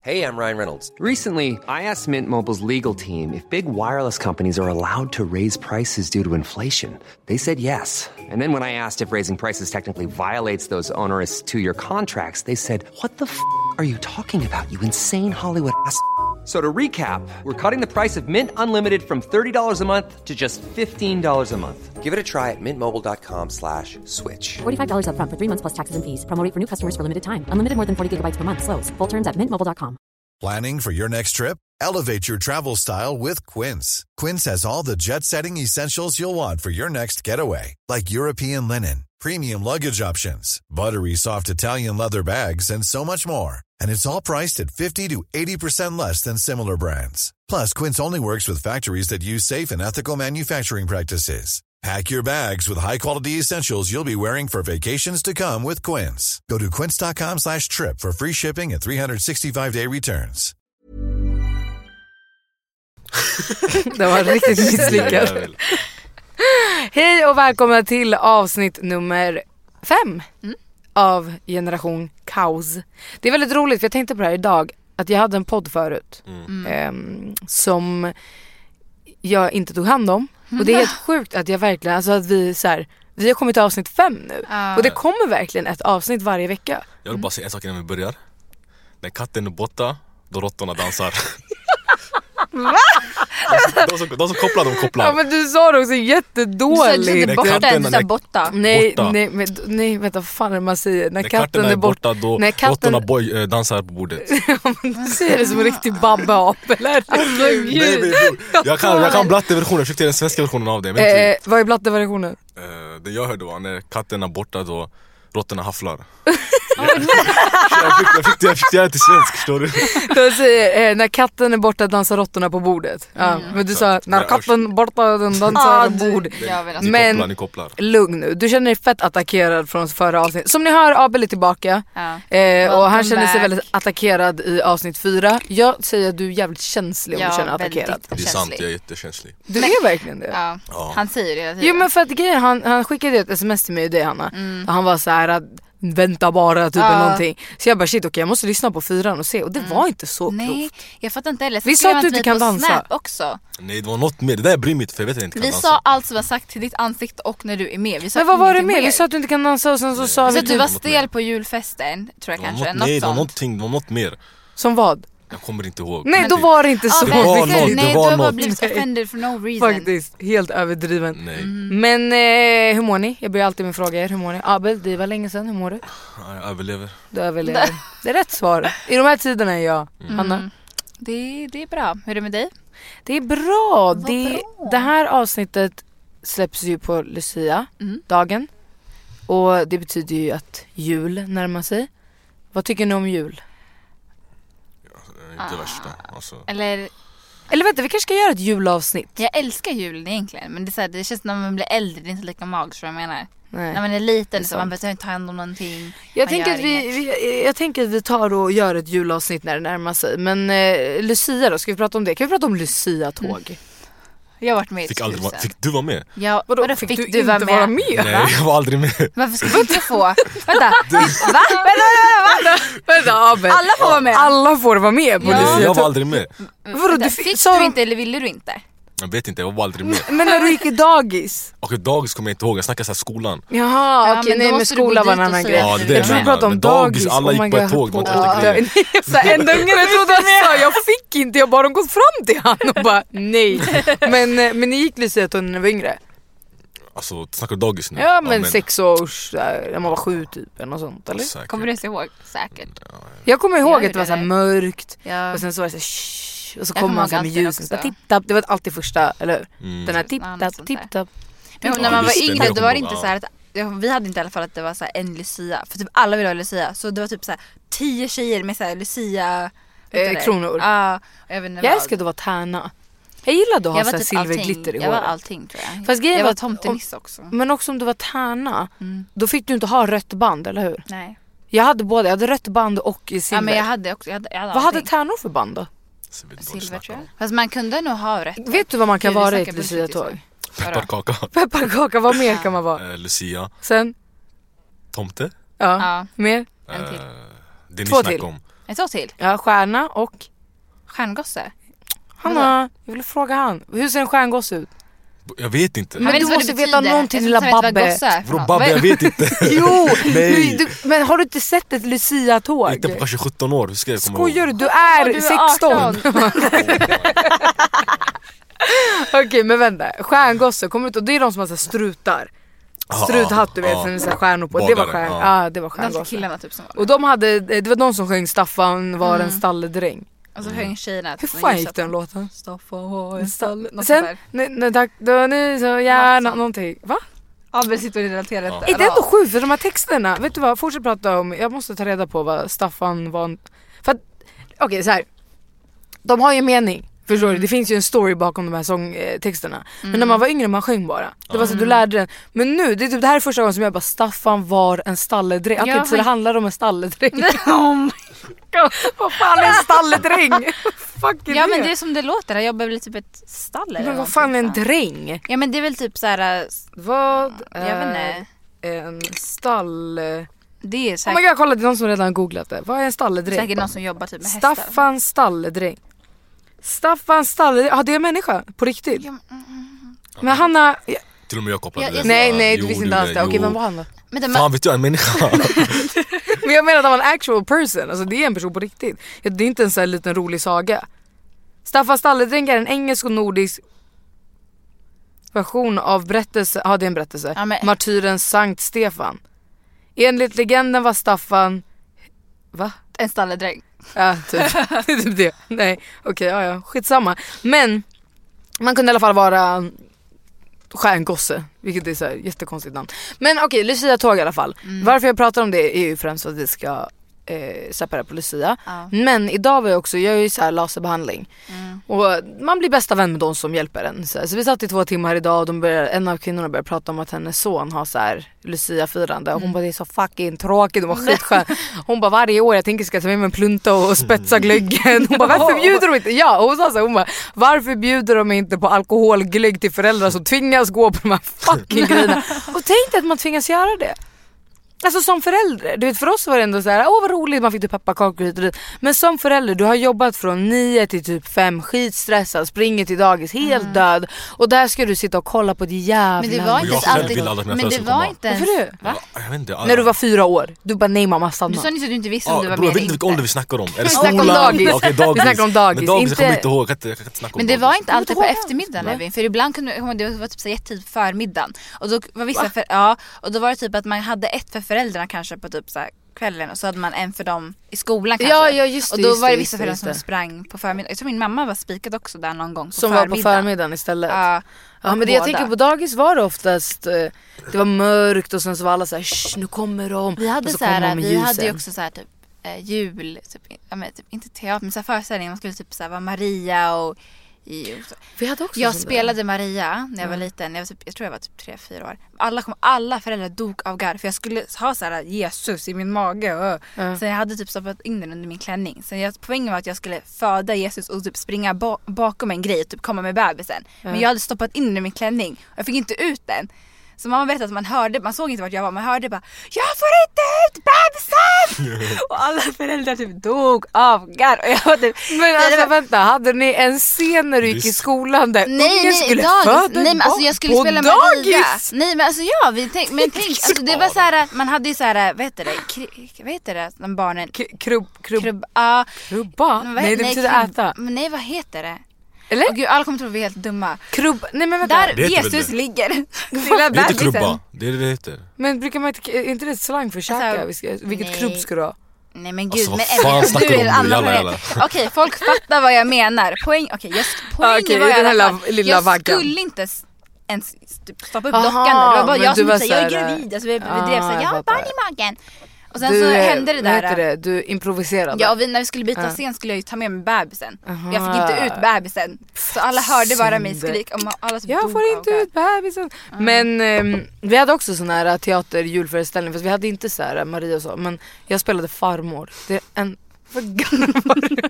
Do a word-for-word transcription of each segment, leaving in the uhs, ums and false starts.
Hey, I'm Ryan Reynolds. Recently, I asked Mint Mobile's legal team if big wireless companies are allowed to raise prices due to inflation. They said yes. And then when I asked if raising prices technically violates those onerous two-year contracts, they said, "What the f*** are you talking about, you insane Hollywood ass?" So to recap, we're cutting the price of Mint Unlimited from thirty dollars a month to just fifteen dollars a month. Give it a try at mintmobile.com slash switch. forty-five dollars up front for three months plus taxes and fees. Promo rate for new customers for limited time. Unlimited more than forty gigabytes per month. Slows full terms at mint mobile dot com. Planning for your next trip? Elevate your travel style with Quince. Quince has all the jet-setting essentials you'll want for your next getaway, like European linen, premium luggage options, buttery soft Italian leather bags, and so much more. And it's all priced at fifty to eighty percent less than similar brands. Plus, Quince only works with factories that use safe and ethical manufacturing practices. Pack your bags with high-quality essentials you'll be wearing for vacations to come with Quince. Go to quince.com slash trip for free shipping and three sixty-five day returns. Det var riktigt misslyckat. Hej och välkomna till avsnitt nummer fem mm. av Generation Kaos. Det är väldigt roligt för jag tänkte på det här idag att jag hade en podd förut mm. eh, som jag inte tog hand om. Och det är helt sjukt att jag verkligen, alltså att vi så här, vi har kommit till avsnitt fem nu. Uh. Och det kommer verkligen ett avsnitt varje vecka. Jag vill bara säga en sak innan vi börjar. När katten är borta, då råttorna dansar. Va? De, de, som, de som kopplar, de kopplar. Ja, men du sa det också jättedåligt. Du sa inte borta, du sa borta. Nej, borta. nej, men, nej, vänta, vad fan är det man säger? När, när katten, katten är borta, borta då när katten... råttorna boy, äh, dansar på bordet. Ja, men du säger det som en riktig babba-ap, eller? Alltså, nej, men, jag kan, jag kan blatte-versionen, jag försökte den svenska versionen av det. Men eh, vad är blatte-versionen? Eh, det jag hörde var när katten är borta då råttorna hafflar. jag, fick, jag, fick, jag fick det här till svensk, förstår du? Du säger, eh, när katten är borta dansar råttorna på bordet. Ja, mm. Men du sa, när katten är borta den dansar på bordet. Alltså. Men kopplar, ni kopplar. Lugn nu, du känner dig fett attackerad från förra avsnitt. Som ni hör, Abel är tillbaka. Ja. eh, Och han känner sig väldigt attackerad i avsnitt fyra. Jag säger att du är jävligt känslig om ja, du känner attackerad. Det är sant, jag är jättekänslig. Du är verkligen det. Ja. Ja. Han säger det hela tiden. Jo, men för att grejen, han, han skickade ett sms till mig och det, Hanna. Mm. Och han var så här att vänta bara typ uh. någonting. Så jag bara shit, okej, okay, jag måste lyssna på fyran och se. Och det mm. var inte så Nej, klokt. jag fattar inte heller. Vi sa att du inte kan dansa Snap också. Nej, det var något mer. Det där bryr mig inte för jag vet att jag inte kan vi dansa. Vi sa allt som var sagt till ditt ansikte och när du är med. Vi sa men vad var det med? Mer. Vi sa att du inte kan dansa och sen så sa så vi att du var stel på julfesten, tror jag kanske. Något, något nej, det var sånt. någonting, det var något mer. Som vad? Jag kommer inte ihåg. Nej, då var det inte så. Det var något, nej, det du var har bara något. blivit offended for no reason. Faktiskt, helt överdriven. Nej. Mm. Men eh, hur mår ni? Jag börjar alltid med fråga er, hur mår ni? Abel, det var länge sedan, hur mår du? Ja, jag överlever. Du överlever. Det är rätt svar. I de här tiderna är jag, mm. Hanna. Det, det är bra. Hur är det med dig? Det är bra. Det, bra. det här avsnittet släpps ju på Lucia-dagen. Mm. Och det betyder ju att jul närmar sig. Vad tycker ni om jul? Inte värsta alltså. Eller Eller vänta, vi kanske ska göra ett julavsnitt. Jag älskar julen egentligen. Men det, är så här, det känns när man blir äldre. Det är inte lika magiskt som jag menar. Nej. När man är liten så man behöver inte ta hand om någonting. Jag tänker, att vi, vi, jag tänker att vi tar och gör ett julavsnitt när det närmar sig. Men eh, Lucia då, ska vi prata om det? Kan vi prata om Lucia-tåg? Mm. Jag har varit med i fick, aldrig, fick du vara med? Ja, vadå, vadå, fick, fick du, du inte vara med? Nej, jag var aldrig med. Varför ska du inte få? Vänta, du... va? Vänta, vänta, vänta, vänta. Alla får vara med. Alla får vara med på ja. Lucia. Jag var aldrig med. Vadå, du fick så... du inte eller ville du inte? Jag vet inte, jag var aldrig med. Men när du gick i dagis? Och i dagis kommer jag inte ihåg, jag snackar så här skolan. Jaha, okej, okay, nej men skolan var en annan grej. Ja, det jag tror du pratade om dagis. Alla gick på ett tåg, man ja. En unge jag trodde han sa, jag fick inte, jag bara gått fram till han och bara, nej. Men, men ni gick Lucia när ni var yngre? Alltså, snackar du dagis nu? Ja, men, ja, men sex års, när man var sju typ, eller något sånt, eller? Säkert. Kommer du ihåg? Säkert. Ja, ja. Jag kommer ihåg att det var så här mörkt, ja. Och sen så var det så här, och så kommer man så med ljusen, tipp-tapp, det var alltid första, eller hur? Mm. Den här tipp-tapp, tipp-tapp. Men när man var yngre, då var det inte så här att vi hade inte i alla fall att det var så här en Lucia, för typ alla ville ha Lucia, så det var typ så här tio tjejer med så här Lucia eh, kronor. Ja, uh, jag vet inte. Jag älskade att vara tärna. Jag gillade att ha så här typ silverglitter i håret. Jag var allting, tror jag. Fast jag var, var tomtenisse också. Men också om du var tärna, mm. då fick du inte ha rött band, eller hur? Nej. Jag hade både, jag hade rött band och silver. Ja, men jag hade också, jag hade, jag hade vad hade tärnor för band då? Silver, tror jag. Fast man kunde nog ha rätt. Vet du vad man kan vara i ett Lucia-tåg? Pepparkaka. Pepparkaka, vad mer kan man vara? Uh, Lucia. Sen? Tomte. Ja, ja. Mer? Uh, det ni Två snackar till. om. En så till? Ja, stjärna och... Stjärngosse? Hanna, jag vill fråga han. Hur ser en stjärngosse ut? Jag vet inte. Men du måste veta någonting, lilla Babbe. Bro, Babbe, jag vet inte. Jo, Nej. Du, men har du inte sett ett Lucia-tåg? Inte på kanske sjutton år. Hur ska jag komma Skojar du? ihåg? Du är, du är sexton. Okej, okay, men vänta. Stjärngosse kommer ut och det är de som har så här strutar. Struthatt, du vet, ja. sen så här stjärnor på. Bagare, det var stjärn. ja. Ja, det var stjärngosse. killarna typ som var. Och de hade, det var de som sjöng Staffan var en stalledräng. Och så sjöng tjejerna. Hur fan gick den låten? Staffan var en stall. Sen, när tack då ni så gärna någonting. Va? Ja, men sitter och relaterar Är det ändå sjukt för de här texterna? Vet du vad, fortsätt prata om. Jag måste ta reda på vad Staffan var. För att, okej okay, så här. De har ju mening. Förstår mm. du? Det finns ju en story bakom de här sångtexterna. Mm. Men när man var yngre man sjöng bara. Det var så att du lärde den. Men nu, det är typ det här är första gången som jag bara Staffan var en stalledräng. Okej, okay, så det handlar om en stalledräng. Oh my god. Vad fan är en stalledräng? Fuck är ja, det? men det är som det låter. Jag jobbar väl typ ett stall eller men vad fan är en dräng? Ja, men det är väl typ så här. Vad jag vet inte. En stall... Det är säkert... Oh my god, kolla, det är någon som redan googlat det. Vad är en stalledräng? Säkert någon som jobbar typ med hästar. Staffan stalledräng. Staffan stalledräng. Ja, det är en människa på riktigt. Ja, mm, mm. Men Hanna... Till och med jag kopplade ja, det. Nej, nej, du visste inte alls det. Okej, vem var han då? Men det, fan vet jag, en människa. Men jag menar att han var en actual person. Alltså det är en person på riktigt. Det är inte en sån här liten rolig saga. Staffan stalledräng är en engelsk och nordisk version av berättelse. Ja, det är en berättelse. Ja, men... Martyren Sankt Stefan. Enligt legenden var Staffan... Va? En stalledräng. Ja, typ. typ det. Nej, okej, okay, ja, ja. Skitsamma. Men man kunde i alla fall vara stjärngosse, vilket är så här jättekonstigt namn. Men okej, okay, Lucia-tåg i alla fall. Mm. Varför jag pratar om det är ju främst för att vi ska eh, separera på Lucia. Ja. Men idag var jag också, jag är ju så här laserbehandling. Mm. Och man blir bästa vän med de som hjälper en. Så, så vi satt i två timmar idag och de började, en av kvinnorna började prata om att hennes son har så här Lucia-firande. Och hon mm. bara, det är så fucking tråkigt, de var skitskön. Hon bara, varje år jag tänker ska ta med mig en plunta och spetsa glöggen. Hon bara, varför bjuder de inte? Ja, och hon sa så här, hon bara, varför bjuder de inte på alkoholglögg till föräldrar som tvingas gå på de här fucking grejerna? Och tänkte att man tvingas göra det. Alltså som förälder, du vet, för oss var det ändå så här, åh vad roligt, man fick typ pepparkakor hit och dit. Men som förälder, du har jobbat från nio till typ fem, skitstressad, springer till dagis, helt mm. död. Och där ska du sitta och kolla på det jävla... Men det var inte alltid... Men det var inte ens... Varför du? Va? Jag vet inte, när du var fyra år, du bara nej mamma stanna. Du sa nyss att du inte visste om ja, du var bro, med. Jag vet inte vilken ålder vi snackar om. Är det skolan? Vi snackar om dagis. Okay, dagis. Vi snackar om dagis. Men dagis, inte... jag kommer inte ihåg. Jag kan, jag kan inte snacka om men det dagis. Var inte alltid på eftermiddagen, Evin. För ibland kunde det var typ så jättetid på förmiddagen. Och då var vissa för, ja, och då var det typ att man hade ett för föräldrarna kanske på typ så här kvällen och så hade man en för dem i skolan kanske. Ja, ja just det, och då just var det det, vissa föräldrar som sprang på förmiddagen. Jag tror min mamma var spikad också där någon gång på som förmiddagen. var på förmiddagen istället. Ja, ja men det jag tänker på dagis var det oftast det var mörkt och sen så var alla så här, nu kommer de. Vi hade så så här, vi ljusen. hade ju också så här typ eh, jul typ, ja, men, typ inte teater men så här föreställningar, man skulle typ så här vara Maria och I, vi hade också jag spelade där. Maria när jag var mm. liten. Jag, var typ, jag tror jag var typ tre fyra år. Alla, kom, alla föräldrar dog av garv. För jag skulle ha så här Jesus i min mage. Och, mm. Så jag hade typ stoppat in den under min klänning. Så jag, poängen var att jag skulle föda Jesus och typ springa ba- bakom en grej och typ komma med bebisen. Mm. Men jag hade stoppat in den i min klänning. Och jag fick inte ut den. Så mamma berättade att man hörde, man såg inte vart jag var, man hörde bara, jag får inte ut bebisen! Och alla föräldrar typ dog av garv. Och jag var typ, men alltså var... vänta, hade ni en scen när du gick i skolan där nej, ungen nej, skulle dagis. föda nej, men alltså jag skulle på spela dagis? Maria. Nej men alltså ja, vi tänk, men tänk, alltså det var så här, man hade ju så här, vad heter det, kri, vad heter det, när barnen... K- krubb, krubb, krubb, uh, krubba? Men, nej det nej, betyder krubb, äta. Men nej, vad heter det? Eller? Och gud, alla kommer tro att vi är helt dumma. Krubb, nej men vänta. Där Jesus ligger. Det är inte krubba, det är det det heter. Men brukar man inte, är inte det slang för käka? Alltså, vi ska, vilket nej. Krubb ska du ha? Nej men gud, alltså, men fan du är en annan jalla, Okej, okay, folk fattar vad jag menar. Poäng, okej, okay, poängen okay, var i alla fall, lilla jag vaggan. Skulle inte ens stoppa upp aha, dockan. Det var bara jag som sa, jag är här, gravid. Alltså vi, ah, vi drev såhär, jag har barn i magen. Och sen du, så hände det där. Det? Du improviserade. Ja, och vi, när vi skulle byta uh. scen skulle jag ju ta med mig bebisen. Uh-huh. Jag fick inte ut bebisen. Så alla hörde bara mig skrika om alla som jag får inte ut bebisen. Uh. Men um, vi hade också sån här teater julföreställning, fast vi hade inte så här Maria och så, men jag spelade farmor. Det är en vad garvar du?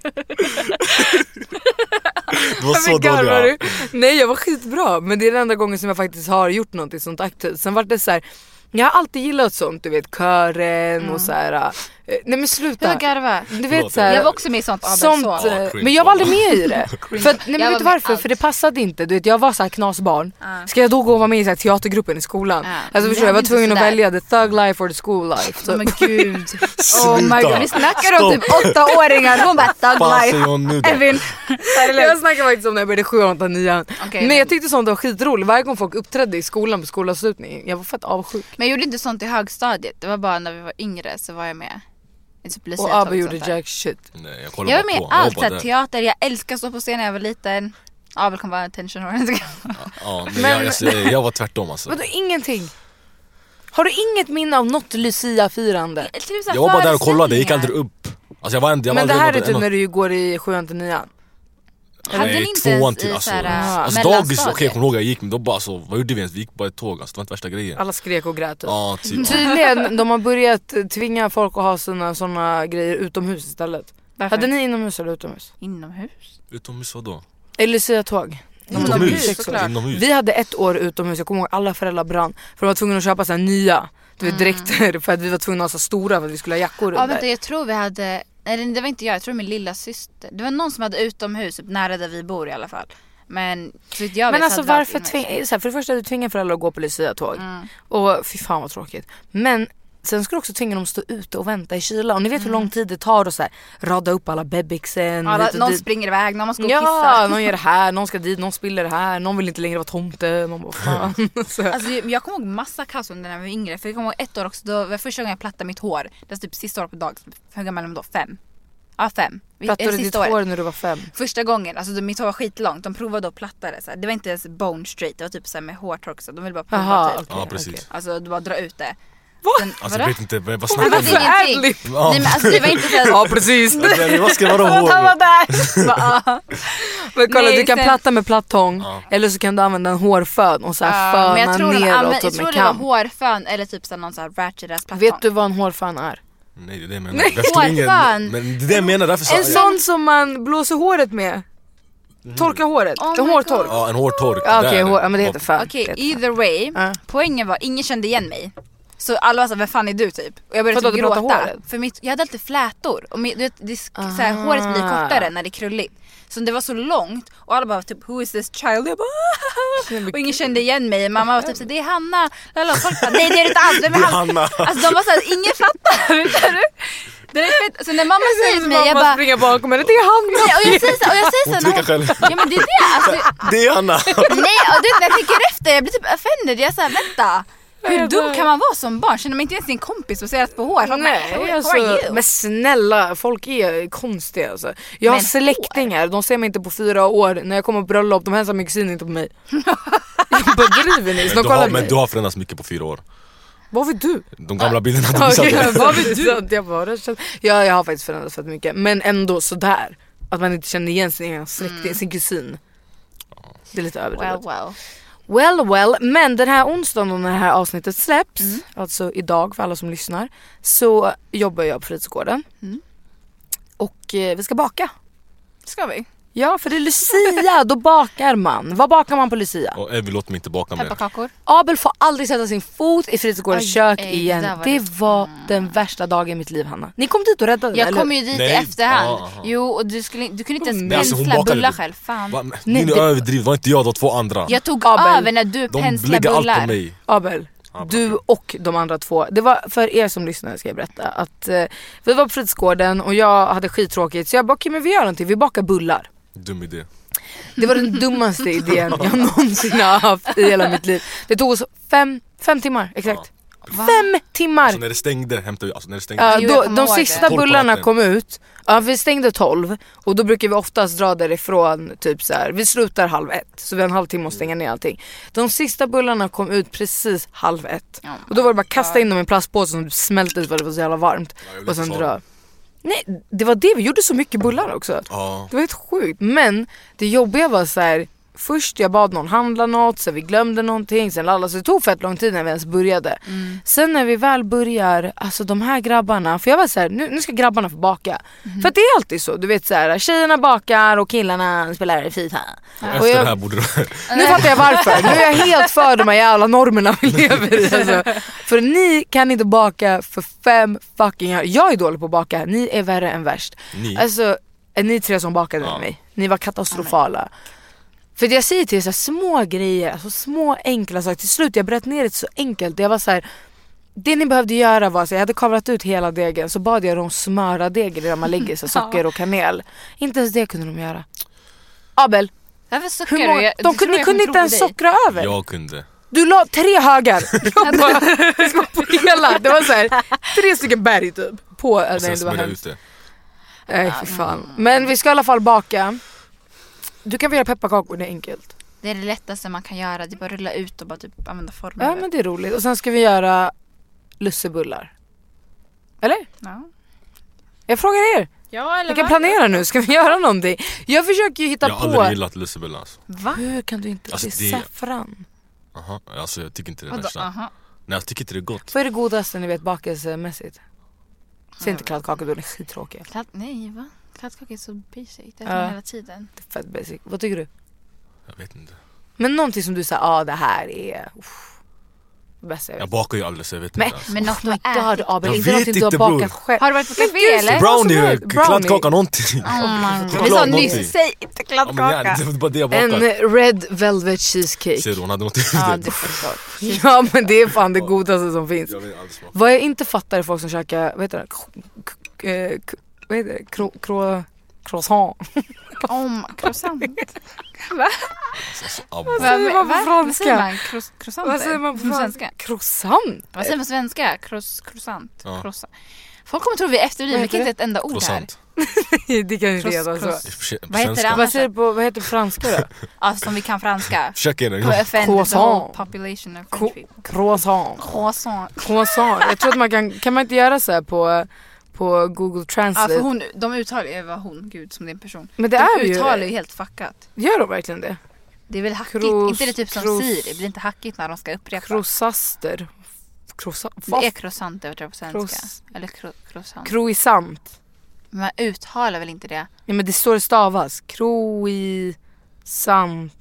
Du var så dålig. Nej, jag var skitbra, men det är den enda gången som jag faktiskt har gjort något sånt aktivt. Sen var det så här, jag har alltid gillat sånt, du vet, kören mm. och så här Eh, nej men sluta. Jag garvar. Du vet så här, jag var också med i sånt, sånt så. eh, men jag var aldrig med i det. För att, nej men vet du varför? Allt. För det passade inte. Du vet, jag var så här knasbarn. Uh. Ska jag då gå och vara med i så här teatergruppen i skolan? Uh. Alltså förstår jag var tvungen att välja the thug life or the school life. Så. Men gud. Oh my god, vi snackar om typ åttaåringar. Hon bara thug life. Evin. Jag snackar faktiskt om när jag började sju, åtta, nio. Okay, men jag tyckte sånt var skitroligt. Varje gång folk uppträdde i skolan på skolavslutning. Jag var fett avsjuk. Men jag gjorde inte sånt i högstadiet. Det var bara när vi var yngre så var jag med. Typ och Abba gjorde jack shit. Nej, jag, jag var med i allt, så teater. Jag älskar att stå på scenen när jag var liten. Abel kan vara attention or ja, ja, men, men jag, jag, jag var tvärtom alltså. Vadå ingenting? Har du inget minne av något Lucia-firande? Jag, jag var bara där och kollade, jag gick aldrig upp alltså, jag var en, jag men var det här en, är typ en, när du går i sjuan till nian. Hade ni inte ens i alltså, såhär alltså dagis, okej okay, jag kommer ihåg jag gick men då bara så, vad gjorde vi ens? Vi gick bara ett tåg, alltså det var inte värsta grejen. Alla skrek och grät. Ja, typ. Tydligen, de har börjat tvinga folk att ha sina såna grejer utomhus istället. Varför? Hade ni inomhus eller utomhus? Inomhus? Utomhus vadå? Eller Lucia-tåg. Inomhus, inomhus. Vi hade ett år utomhus, jag kommer ihåg alla föräldrar brann. För de var tvungna att köpa så här nya du vet, dräkter mm. för att vi var tvungna att ha så stora för att vi skulle ha jackor ja, vänta, jag tror vi hade, nej det var inte jag, jag tror min lilla syster. Det var någon som hade utomhus, nära där vi bor i alla fall. Men så jag Men alltså varför tvinga, så här, för det första du tvingar föräldrar att gå på Lucia-tåg. Mm. Och fy fan vad tråkigt. Men sen ska du också tvinga dem att stå ute och vänta i kyla. Och ni vet mm. hur lång tid det tar att så här, rada upp alla bebixen. Alla, någon dit. Springer iväg, någon ska ja, kissa. Ja, någon gör det här, någon ska dit, någon spiller det här. Någon vill inte längre vara tomte. Någon bara, fan. Alltså, jag kommer ihåg massa kaos under när jag var yngre. För jag kommer ihåg ett år också, då var första gången jag plattade mitt hår. Det var typ sista år på dag. Hur gammal var då? Fem. Ja, fem. Plattade du ditt året. hår när du var fem? Första gången, alltså mitt hår var skitlångt. De provade att platta det så här. Det var inte ens bone straight, det var typ så här med hårtork så de ville bara prova. Aha, typ. okay, ja, precis. Okay. Alltså du bara dra ut det. Sen, alltså jag vet inte, vad snackar du om? Det var ingenting. Ja. Nej men alltså det var inte så här. Ja, precis. Vad ska vara hår? Han var där. Bara, men kolla, nej, du kan sen platta med plattång ja. Eller så kan du använda en hårfön och så här föna men jag tror neråt de, med jag tror det var hårfön eller typ så någon så här ratchet ass plattång. Vet du vad en hårfön är? Nej, det är det jag menar. Jag ingen, men det är det jag menar därför så en sån som man blåser håret med. Torka håret. Oh en hårtork. Ja, en hårtork. Ja, okej, okay, hår, ja, men det heter fan. Okej, okay, either way. Uh. Poängen var ingen kände igen mig. Så alla var så, vem fan är du typ? Och jag började typ gråta. För mitt, jag hade alltid flätor. Och mitt, det, det, så här, håret blir kortare när det är krulligt. Så det var så långt. Och alla bara typ, who is this child? Jag bara, och ingen kände igen mig. Mamma var typ så, det är Hanna. Lala, folk bara, nej det är inte alls. Vem är Hanna? Alltså de var så här, ingen fattar. Det är fett. Så när mamma säger till mig, jag bara springer bakom henne, det är Hanna. Nej, och jag säger så, och jag säger så när hon, ja men det är det. Alltså, det är Hanna. Nej, och du, när jag tänker efter, jag blir typ offended. Jag säger, vänta. Hur dum kan man vara som barn? Känner man inte ens sin kompis och ser att på hår? Folk nej, bara, alltså, men snälla, folk är konstiga alltså. Jag men har släktingar, de ser mig inte på fyra år. När jag kommer på bröllop, de hälsar min kusin inte på mig. Jag bara driver ni, men, du har, men du har förändrats mycket på fyra år. Vad vet du? De gamla bilderna du visade. Okay, vad vet du? Jag, bara, ja, jag har faktiskt förändrats för mycket. Men ändå sådär. Att man inte känner igen sin egen släkting, mm. sin kusin. Det är lite överdrivet. Well, well. Well, well, men den här onsdagen när det här avsnittet släpps, mm. alltså idag för alla som lyssnar, så jobbar jag på fritidsgården. Mm. Och eh, vi ska baka. Ska vi? Ja, för det är Lucia, då bakar man. Vad bakar man på Lucia? Och Evy låter mig inte baka mer. Pepparkakor. Abel får aldrig sätta sin fot i fritidsgårdens aj, kök aj, igen. Det var, det var mm. den värsta dagen i mitt liv, Hanna. Ni kom dit och räddade jag det, kom ju dit nej. i efterhand. Ah, ah. Jo, och du, skulle, du kunde inte ens pensla alltså, bullar själv. Fan. Va, nej, ni överdriver, var inte jag då två andra? Jag tog Abel, över när du penslade bullar. Allt på mig. Abel, du och de andra två. Det var för er som lyssnar ska jag berätta att eh, vi var på fritidsgården och jag hade skittråkigt. Så jag bara, okej men vi gör någonting, vi bakar bullar. Dum idé. Det var den dummaste idén jag någonsin har haft i hela mitt liv. Det tog oss fem, fem timmar, exakt. Ja. Fem timmar! Alltså när det stängde hämtade vi, alltså när det stängde. Ja, då, de sista bullarna kom ut. Ja, vi stängde tolv. Och då brukar vi oftast dra därifrån typ så här. Vi slutar halv ett. Så vi har en halvtimme att stänga ner allting. De sista bullarna kom ut precis halv ett. Oh, och då var det bara kasta in dem i en plastpåse som smälte ut för det var så jävla varmt. Ja, och sen dra. Nej, det var det, vi gjorde så mycket bullar också. Ja. Det var helt sjukt. Men det jobbiga var så här, först jag bad någon handla något, så vi glömde någonting, sen alla, så det tog fett lång tid när vi ens började. Mm. Sen när vi väl börjar, alltså de här grabbarna, för jag var så här, nu, nu ska grabbarna få baka. Mm. För att det är alltid så, du vet så här, tjejerna bakar och killarna spelar FIFA. Ja. Efter jag, det här borde du... Nu fattar jag varför. Nu är jag helt för de här jävla normerna vi lever i. Alltså. För ni kan inte baka för fem fucking år. Jag är dålig på att baka, ni är värre än värst. Ni? Alltså, ni tre som bakade ja. med mig, ni var katastrofala. För jag säger till er så här, små grejer, alltså små enkla saker. Till slut jag bröt ner det så enkelt. Jag var så här, det ni behövde göra var så jag hade kavlat ut hela degen, så bad jag dem smöra degen där man lägger så socker och kanel. Inte ens det kunde de göra. Abel, varför socker? hur många, de kunde, ni kunde inte ens sockra över. Jag kunde. Du la tre högar. Jag bara, det var på hela. Det var så här, tre stycken berg typ på. Och nej, sen det var smörja hemskt. ut det. Nej, för fan. Men vi ska i alla fall baka. Du kan göra pepparkakor, det är enkelt. Det är det lättaste man kan göra. Det är bara rulla ut och bara typ använda former. Ja, men det är roligt. Och sen ska vi göra lussebullar. Eller? Ja. Jag frågar er. Ja, eller jag kan planera nu. Ska vi göra någonting? Jag försöker ju hitta jag på. Jag har aldrig gillat lussebullar alltså. Va? Hur kan du inte? Alltså, det är det... saffran. Aha, alltså jag tycker inte det är Vadå, värsta. aha. Nej, jag tycker inte det är gott. Vad är det godaste ni vet bakelsemässigt? Säg inte kladdkaka, då är det skittråkigt. Kladd... Nej, va? Kladdkaka är så basic. Det är ja. hela tiden. Det är fett basic. Vad tycker du? Jag vet inte. Men någonting som du säger, ja ah, det här är... Uff. Bästa jag vet. Jag bakar ju aldrig så jag vet men, inte alltså. Men något du har ätit. Abel, jag inte vet någonting du har inte, bakat bror. själv. Har du varit på café eller? Brownie, kladdkaka, någonting. Oh, vi sa nyss, säg inte kladdkaka. Ja, det var bara det jag bakade. En red velvet cheesecake. Ser du, hon hade något i Ja, det. det förstår. Ja, men det är fan det godaste som finns. Jag vet aldrig smaka. Vad jag inte fattar är folk som käkar, vad heter det? K- k- k- vad heter det? Kro, kro, croissant. Om croissant. Va? Alltså, Vad säger man på franska? Vad säger man? Cross, croissant? Vad säger man på svenska? Croissant? Vad säger man på svenska? Cross, croissant. Ja. Croissant. Folk kommer tro vi är efterblivna. Vi kan inte ett enda ord croissant. här. Det kan inte Cross, heta cross. så. Vad heter det? Vad säger du på, vad heter det på franska då? Alltså som vi kan franska. Försök igen. To offend the Croissant. whole population of Cro- French people. Croissant. Croissant. Croissant. Jag tror att man kan, kan man inte göra så här på, på Google Ja, Translate? för hon, de uttalar ju vad hon, gud som det är en person. Men det de är ju... uttalar ju helt fuckat. Gör de verkligen det? Det är väl hackigt, Kross- inte det typ som kross- Siri, det blir inte hackigt när de ska upprepa. Crossaster. Croissant. Det är croissant över på svenska. Cross- Eller cro- croissant. Croissant. Men man uttalar väl inte det? Ja, men det står det stavas. Croissant.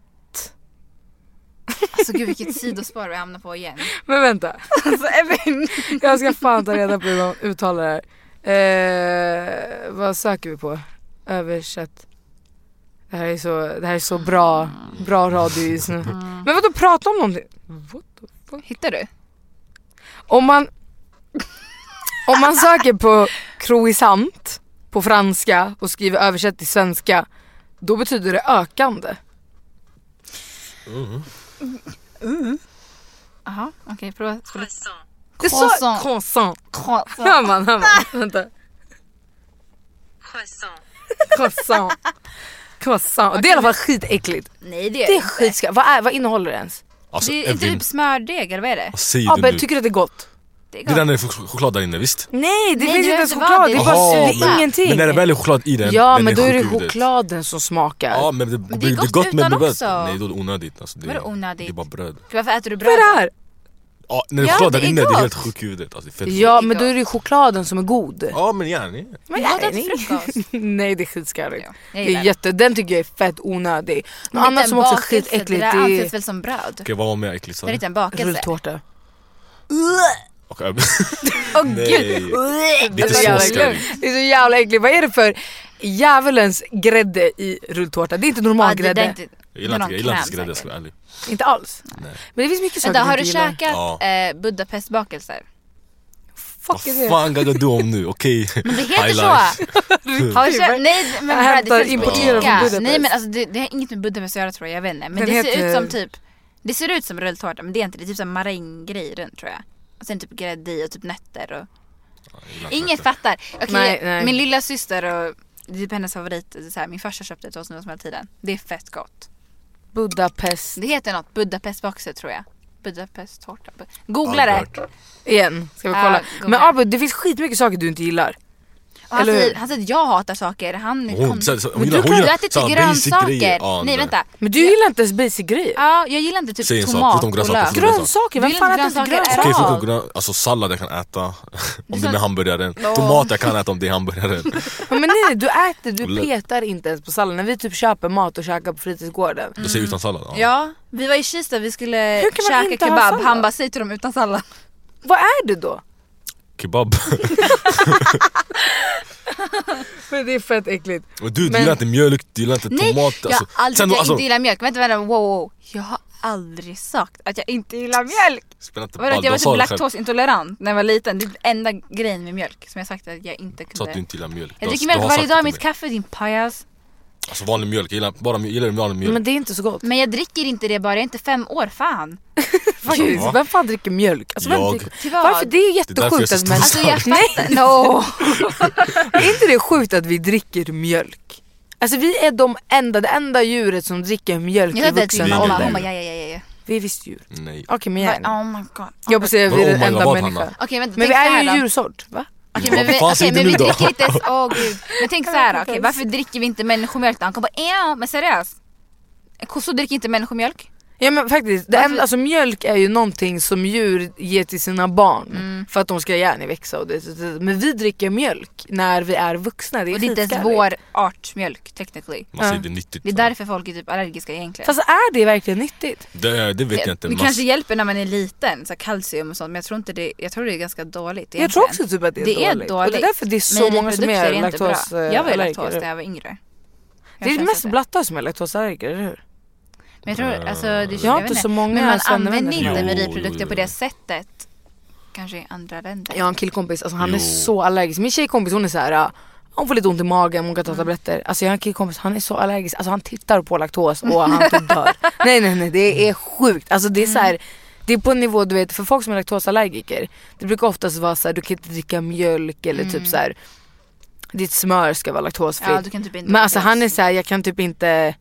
Alltså gud vilket sidospår vi hamnar på igen. Men vänta. Alltså Evin. Jag ska fan ta reda på hur man uttalar det här. Eh, vad söker vi på? Översätt. Det här är så, det här är så bra, bra radio just nu. Men vadå, prata om någonting? What the fuck? Hittar du? Om man om man söker på croissant på franska och skriver översätt till svenska, då betyder det ökande. Mm. Jaha, okej, okay, prova. Croissant. Croissant. Croissant. Croissant. Hör man, hör man. Vänta. Croissant. Croissant. Croissant. Okay. Det är i alla fall skitäckligt. Nej, det är Det är inte. skitska. Vad, är, vad innehåller det ens? Alltså, Det är inte Evin, typ smördeg eller vad är det? vad säger Ja, du men nu? tycker du att det är gott? Det är Det är gott. den där ch- choklad där inne, visst? Nej, det Nej, finns det inte ens behöver choklad. inte Det är vara bara det. det är men- ingenting. Men när det väl är choklad i den, Ja, den men då är det sjuk i huvudet. chokladen som smakar. Ja, men det, Men det är gott med utan bröd. också. Nej, då är det onödigt. Alltså, det, Vadå onödigt? Det är bara bröd. Varför äter du bröd? Vad är det här? Ja, när det är Ja, choklad det där är inne, det är gott. helt sjuk i huvudet. Alltså, det är fett Ja, Det är men då är det ju chokladen som är god. Ja, men gärna. Men Jag jag åt till frukost. Nej, det är skitskarrigt. Ja, jag Det är gillar det. jätte, den tycker jag är fett onödig. Men Något annat den som också är bakelse, skitäckligt, Det där det anses är väl som bröd? Okej, vad var mer äckligt? Det är inte en bakelse. rulltårta. Okej. Åh Nej. gud. Lite så jävla så skarrigt. äckligt. Det är så jävla äckligt. Vad är det för djävulens grädde i rulltårta? Det är inte normal Ja, det, det grädde. är inte, Jag gillar det är inte, jag gillar någon inte kräm grädde, jag ska säkert. vara ärlig. Inte alls. Nej. Men det finns mycket saker Vänta, har jag du inte gillar. käkat Ja. eh, Budapestbakelser? Fuck är det? Vad fan gaggar du om nu? Okej. Men det heter Highlight. så! Har du köpt? Nej men Jag bra, hämtar det finns på importerad från Ica. Budapest. Nej men alltså det, det har inget med Budapest att göra tror jag, jag vet inte. Men Den det ser heter- ut som typ Det ser ut som rulltårta men det är inte, det är typ en maränggrej runt tror jag. Och sen typ grädde i och typ nötter och ingen fattar. Okej, Nej, nej. min lilla syster och det är typ hennes favorit så här, min farsa köpte det till oss nu hela tiden. Det är fett gott. Budapest. Det heter något Budapestboxer tror jag. Budapesttårta. Googla det. Igen, ska vi Ja, kolla. googla. Men Abu, det finns skitmycket saker du inte gillar. Han Eller hur? säger, han säger att jag hatar saker. Han, Hon, kom, så, så, hon, men gillar- du, hon du gillar äter så inte här basic grönsaker. grejer. Ja, Nej, nej. vänta. Men du gillar inte ens basic grejer. Ja, jag gillar inte typ Säg en sak, tomat förutom och grönsaker, lök. förutom Grönsaker, vem Vill fan inte äter inte grönsaker? grönsaker? Okej, Ja. för grön, alltså sallad jag kan äta om det är så- med hamburgaren. Tomat jag kan äta om det är hamburgaren. Men nej, du äter, du petar inte ens på sallad. När vi typ köper mat och käkar på fritidsgården. Du säger utan sallad? Ja. Ja, vi var i Kista, vi skulle Hur kan man käka inte ha kebab. sallad? Han bara, säg till dem utan sallad. Vad är det då? Kebab. Men det är fett äckligt. Och du, du Men- gillar inte mjölk, du gillar inte Nej, tomat. jag Alltså, har aldrig sen sagt då, att jag alltså, inte gillar mjölk. Vänta, vänta, wow, wow. Jag har aldrig sagt att jag inte gillar mjölk. spelar inte Var det att ball, jag var du sa typ det själv. laktosintolerant när jag var liten. Det är den enda grejen med mjölk som jag sagt att jag inte Så att kunde. du inte gillar mjölk. Jag Du dricker har- mjölk du har varje sagt dag det i till mitt mig. kaffe, din pajas. Alltså vanlig mjölk, gillar, bara, gillar du vanlig mjölk? Men det är inte så gott. Men jag dricker inte det bara, jag är inte fem år, fan. Faktiskt. Ja. Vem fan dricker mjölk? Alltså, vem Jag. dricker... Till vad? Varför? Det är ju Det är därför jag är jättesjukt så att stor. människor... Alltså jag fattar, no. Är inte det sjukt att vi dricker mjölk? Alltså vi är de enda, det enda djuret som dricker mjölk Jag i hade vuxen till Nej, mamma, nej, hon bara nej. ja ja ja ja. Vi är visst djur. Nej. Okej, men jag Va- är Oh my god. Jag på säga att vi är Oh den my enda God, människan. Hanna. Okej, vänta, Men vi tänk så är här ju då. djursort, va? Okej, men vi, Vad fan okej, säger men du vi då? dricker inte ens, åh gud. Men tänk så här, okej, varför dricker vi inte människomjölk då? Han kommer bara, ja men seriöst. Kossor dricker inte människomjölk. Ja men faktiskt, det Varför- enda, alltså mjölk är ju någonting som djur ger till sina barn Mm. för att de ska gärna växa och det, men vi dricker mjölk när vi är vuxna. Det är Och det är inte ens skitskalligt. vår artmjölk technically. Man säger det är nyttigt. Det är så. därför folk är typ allergiska egentligen. Fast är det verkligen nyttigt? Det, det vet jag inte. det Mass- kanske hjälper när man är liten, så här kalcium och sånt, men jag tror inte det, jag tror det är ganska dåligt Jag tror egentligen. också typ att det är Det är dåligt. dåligt. Och det är därför det är så många som Mejeriprodukter är inte bra. laktos. Jag var ju laktos när jag var yngre. Jag Det är känns mest att blattar som är laktosallergiker, eller hur? Men jag tror, alltså, det, Jag har vet inte så många Men man svennevänner använder som inte har det. mejeriprodukter Jo, på jo, jo. det sättet. Kanske i andra länder. Jag har en killkompis, alltså han är Jo. så allergisk. Min tjejkompis hon är så här. uh, hon får lite ont i magen, hon kan ta tabletter. Alltså jag har en killkompis, han är så allergisk. Alltså han tittar på laktos och han typ dör. Nej nej nej, det är sjukt. Alltså det är så här. Det är på en nivå, du vet, för folk som är laktosallergiker. Det brukar oftast vara så här, du kan inte dricka mjölk eller typ så här. Ditt smör ska vara laktosfritt. Ja, du kan typ inte Men alltså dricka han är alls. så här, jag kan typ inte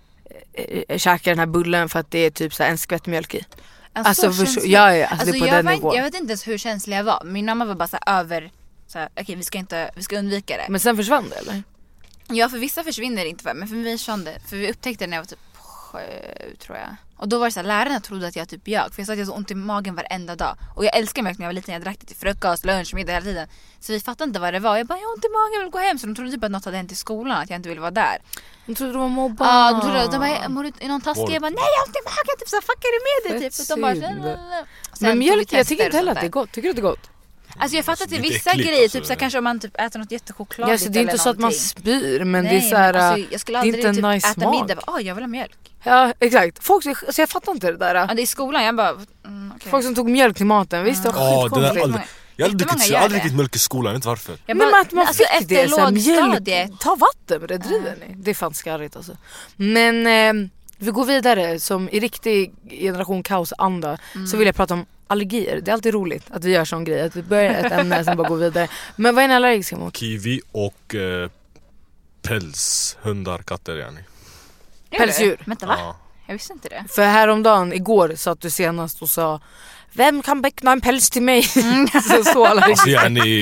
äh, käka den här bullen för att det är typ så här en skvätt mjölk i. Alltså, så för, känslig. ja, ja, alltså, det är på jag, den var nivån. inte, jag vet inte ens hur känslig jag var. Min mamma var bara så här över så här, okej vi ska inte, vi ska undvika det. Men sen försvann det eller? Ja, för vissa försvinner det inte för, men för mig försvann det. För vi upptäckte det när jag var typ sju, tror jag. Och då var det så här, lärarna trodde att jag typ ljög. För jag sa att jag hade så ont i magen varenda dag. Och jag älskar mjölk när jag var liten, jag drack det till frukost, lunch, middag hela tiden. Så vi fattade inte vad det var. Jag bara, jag har ont i magen, jag vill gå hem. Så de trodde typ att något hade hänt i skolan, att jag inte ville vara där. De trodde de var mobbad. Ja, de trodde att de bara, mår du är någon taskig? Var- Jag bara, nej jag har ont i magen, typ så här, fuck är det med dig? Fett Typ. Och de bara, synd. "Lalalala." Sen Men tog vi mjölk, jag tester tycker inte och heller sånt att det är där. gott. Tycker du att det är gott? Alltså jag fattar Alltså, till det är vissa äckligt, grejer, alltså. typ så här, kanske om man typ äter något jättechokladigt Ja, så det är inte eller så att man någonting. spyr, men Nej, det är så här, men alltså, jag skulle det är aldrig inte en typ nice äta smak. middag. Åh, jag vill ha mjölk. Ja, exakt. Folk, så jag fattar inte det där. Ja, det är i skolan, jag bara, mm, okej. Folk som tog mjölk till maten, visst det var Ja, det där skitkonstigt. aldrig. Jag har aldrig Jättemånga druckit- gör jag har aldrig det. druckit mjölk i skolan, jag vet inte varför. Jag Men bara, att man alltså, fick efter det, så här, lågstadiet. mjölk, ta vatten med det, driver ni? Det är fan skarrigt alltså. Men eh, vi går vidare, som i riktig generation kaosanda Mm. så vill jag prata om allergier. Det är alltid roligt att vi gör sån grej, att vi börjar ett ämne och sen bara går vidare. Men vad är ni allergiska mot? Kiwi och eh, päls, hundar, katter yani. Är Pälsdjur. det? Vänta, va? Ja. Jag visste inte det. För häromdagen, igår satt du senast och sa: vem kan beckna en päls till mig? så, så allergisk. Alltså yani,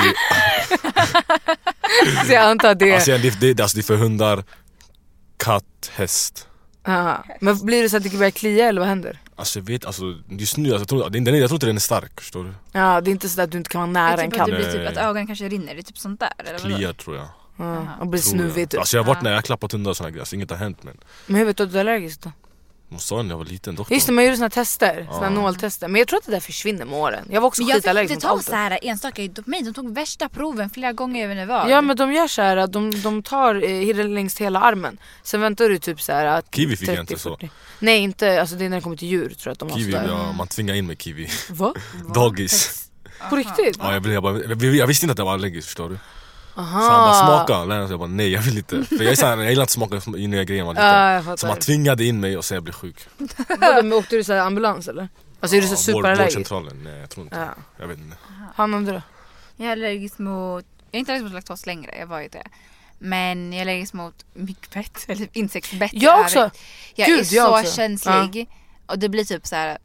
Så jag antar att det är... alltså, yani, det, det, alltså, det är för hundar, katt, häst. Aha. Men blir det så att det börjar klia eller vad händer? Alltså jag vet, alltså just nu, alltså, jag, tror, den, är- jag tror inte den är stark, förstår du? Ja, det är inte så att du inte kan vara nära en Jag typ att katt. det blir typ Nej. att ögonen kanske rinner, det är typ sånt där eller vadå? Kliar tror jag. Ja, och blir Tror jag. snuvig typ. Alltså jag har varit när jag har klappat hundar och såna grejer, alltså inget har hänt, men Men hur vet du att du är allergisk då? man sa när jag var liten, doktorn. Just det, man gjorde såna tester, såna Ja. nåltester. Men jag tror att det där försvinner med åren. Jag var också Men jag fick skitallergisk inte mot ta allt. så här enstaka, de, mig, de tog värsta proven flera gånger över vad. Ja men de gör så här att de, de tar eh, längs hela armen. Sen väntar du typ så här att Kiwi fick jag trettio, inte så. fyrtio. Nej inte, alltså det är när det kommer till djur tror jag att de Kiwi, har sådär. ja, man tvingar in med kiwi. Va? Dagis. På riktigt? Ja, jag, blev, jag, bara, jag, jag visste inte att jag var allergisk, förstår du? Aha. Så han bara smaka, läraren jag bara nej jag vill inte. För jag är så här, jag gillar inte smaka i nya grejer man Ja, jag liten. fattar. Så man tvingade in mig och sen jag blev sjuk. Vadå, men åkte du så här ambulans eller? Alltså är du så Ja, vård- superallergisk? Vårdcentralen, nej jag tror inte. Ja. Jag vet inte. Han undrar. Jag är allergisk mot, jag är inte allergisk mot laktos längre, jag var ju det. Men jag är allergisk mot myggbett, eller insektsbett. Jag också. Jag Gud, är jag så också. känslig. Och det blir typ så här.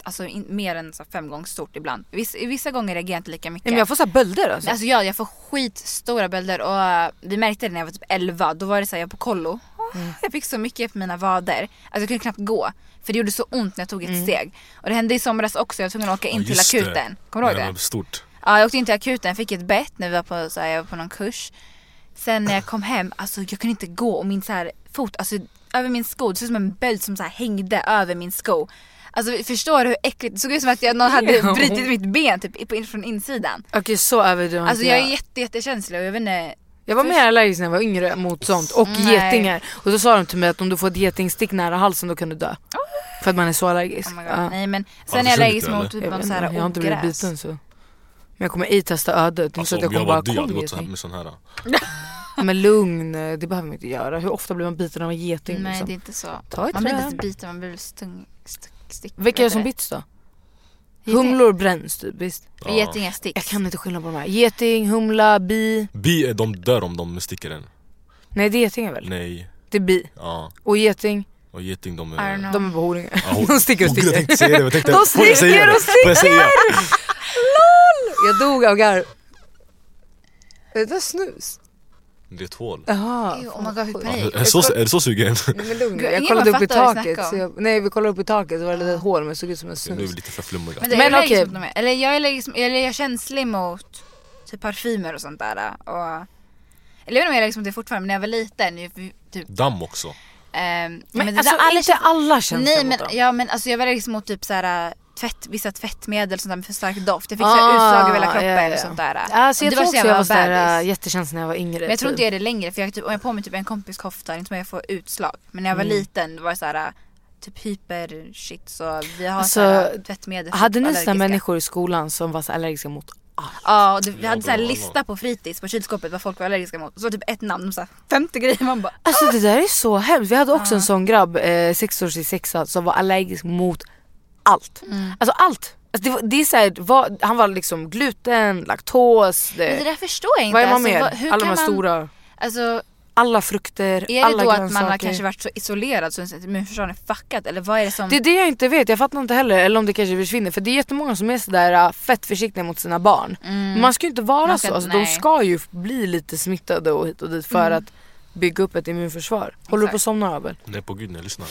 alltså in, mer än så fem gånger stort ibland. Viss, vissa gånger reagerar jag inte lika mycket. Men jag får så här bölder alltså. Alltså ja, jag får skitstora bölder och uh, vi märkte det när jag var typ elva. Då var det så här, jag på kollo. Mm. Jag fick så mycket på mina vader. Alltså jag kunde knappt gå. För det gjorde så ont när jag tog ett mm. steg. Och det hände i somras också. Jag var tvungen att åka in ja, till akuten. Det. Kommer du ihåg det? det? Var stort. Ja, jag åkte in till akuten. Jag fick ett bett när vi var på, så här, jag var på någon kurs. Sen när jag kom hem, alltså jag kunde inte gå. Och min så här, fot, alltså över min sko. Det såg som en böld som så här, hängde över min sko. Alltså förstår du hur äckligt det såg ut, som att jag, någon hade brutit mitt ben typ, på, från insidan. Okej, okay, så överdrivet. Alltså jag är jätte, jättekänslig och jag vet inte. Jag var mer allergisk när jag var yngre mot sånt. Och mm, getingar. Och då sa de till mig att om du får ett getingstick nära halsen då kan du dö. Oh. För att man är så allergisk. Oh ja. Nej men sen är jag allergisk mot typ någon så här ogräs. Jag har inte blivit biten så. Men jag kommer ej testa ödet. Alltså, så att jag kommer jag bara du hade gått så här med sån här. Men lugn, det behöver man inte göra. Hur ofta blir man biten av en geting? Nej liksom? Det är inte så. Ta man blir inte biten, man blir stung. Stick, vilka är det som bits då? Humlor bränns typ, visst? Ja. Geting är sticks. Jag kan inte skilja på de här. Geting, humla, bi. Bi är de dör om de sticker den. Nej, det är getingar väl? Nej. Det är bi. Ja. Och geting? Och geting de är... De är behoringar. Ja, hon... de sticker och sticker. Jag tänkte säga det. Jag tänkte, de sticker och sticker! LOL! Jag dog av garv. Är det snus? Det är ett hål. Jaha. Oh my God, hur panik. Är det så, är det så sugen? Nej, men lugn. Jag kollade upp i taket. Så jag, nej, vi kollade upp i taket. Så var det ett hål, men det såg ut som en snus. Nu är vi lite för flummiga. Men, det, men okej. Okay. Eller jag är, liksom, eller jag är känslig mot typ parfymer och sånt där. Och, eller jag vet inte om jag är liksom det fortfarande, men när jag var liten. Typ, damm också. Um, men men alltså alla, inte alla känns nej, men, ja, men alltså jag var liksom mot typ såhär tvätt, vissa tvättmedel sånt där med för stark doft. Jag fick ah, så utslag över hela kroppen ja, ja. och sånt där. Alltså jag det tror var också jag var, var sådär jättekänslig när jag var yngre. Men jag tror inte jag är det längre, för jag typ, om jag på mig typ en kompis kofta, inte som jag får utslag. Men när jag var mm. liten, då var det såhär typ hyper shit, så vi har alltså, såhär tvättmedel. Hade ni sådana människor i skolan som var så allergiska mot allt? Ja, det, vi hade så här lista på fritids på kylskåpet vad folk var allergiska mot. Och så typ ett namn, så här femtio grejer, man bara alltså det där är så hemskt. Vi hade också uh. en sån grabb, eh, sex års i sexa, som var allergisk mot allt. Mm. Alltså allt. Alltså det, det är så här, vad, han var liksom gluten, laktos. Det, men det där förstår jag inte. Vad är man alltså, med? Vad, hur alla de man, stora. Alltså alla frukter, är alla det då grönsaker. att man har kanske varit så isolerad så immunförsvaret är fuckat? Eller vad är det som... Det är det jag inte vet, jag fattar inte heller. Eller om det kanske försvinner. För det är jättemånga som är sådär fett försiktiga mot sina barn. Mm. Man ska ju inte vara ska, så alltså, de ska ju bli lite smittade och hit och dit för mm. att bygga upp ett immunförsvar. Exakt. Håller du på att somna, Abel? Nej, på gud, när jag lyssnar.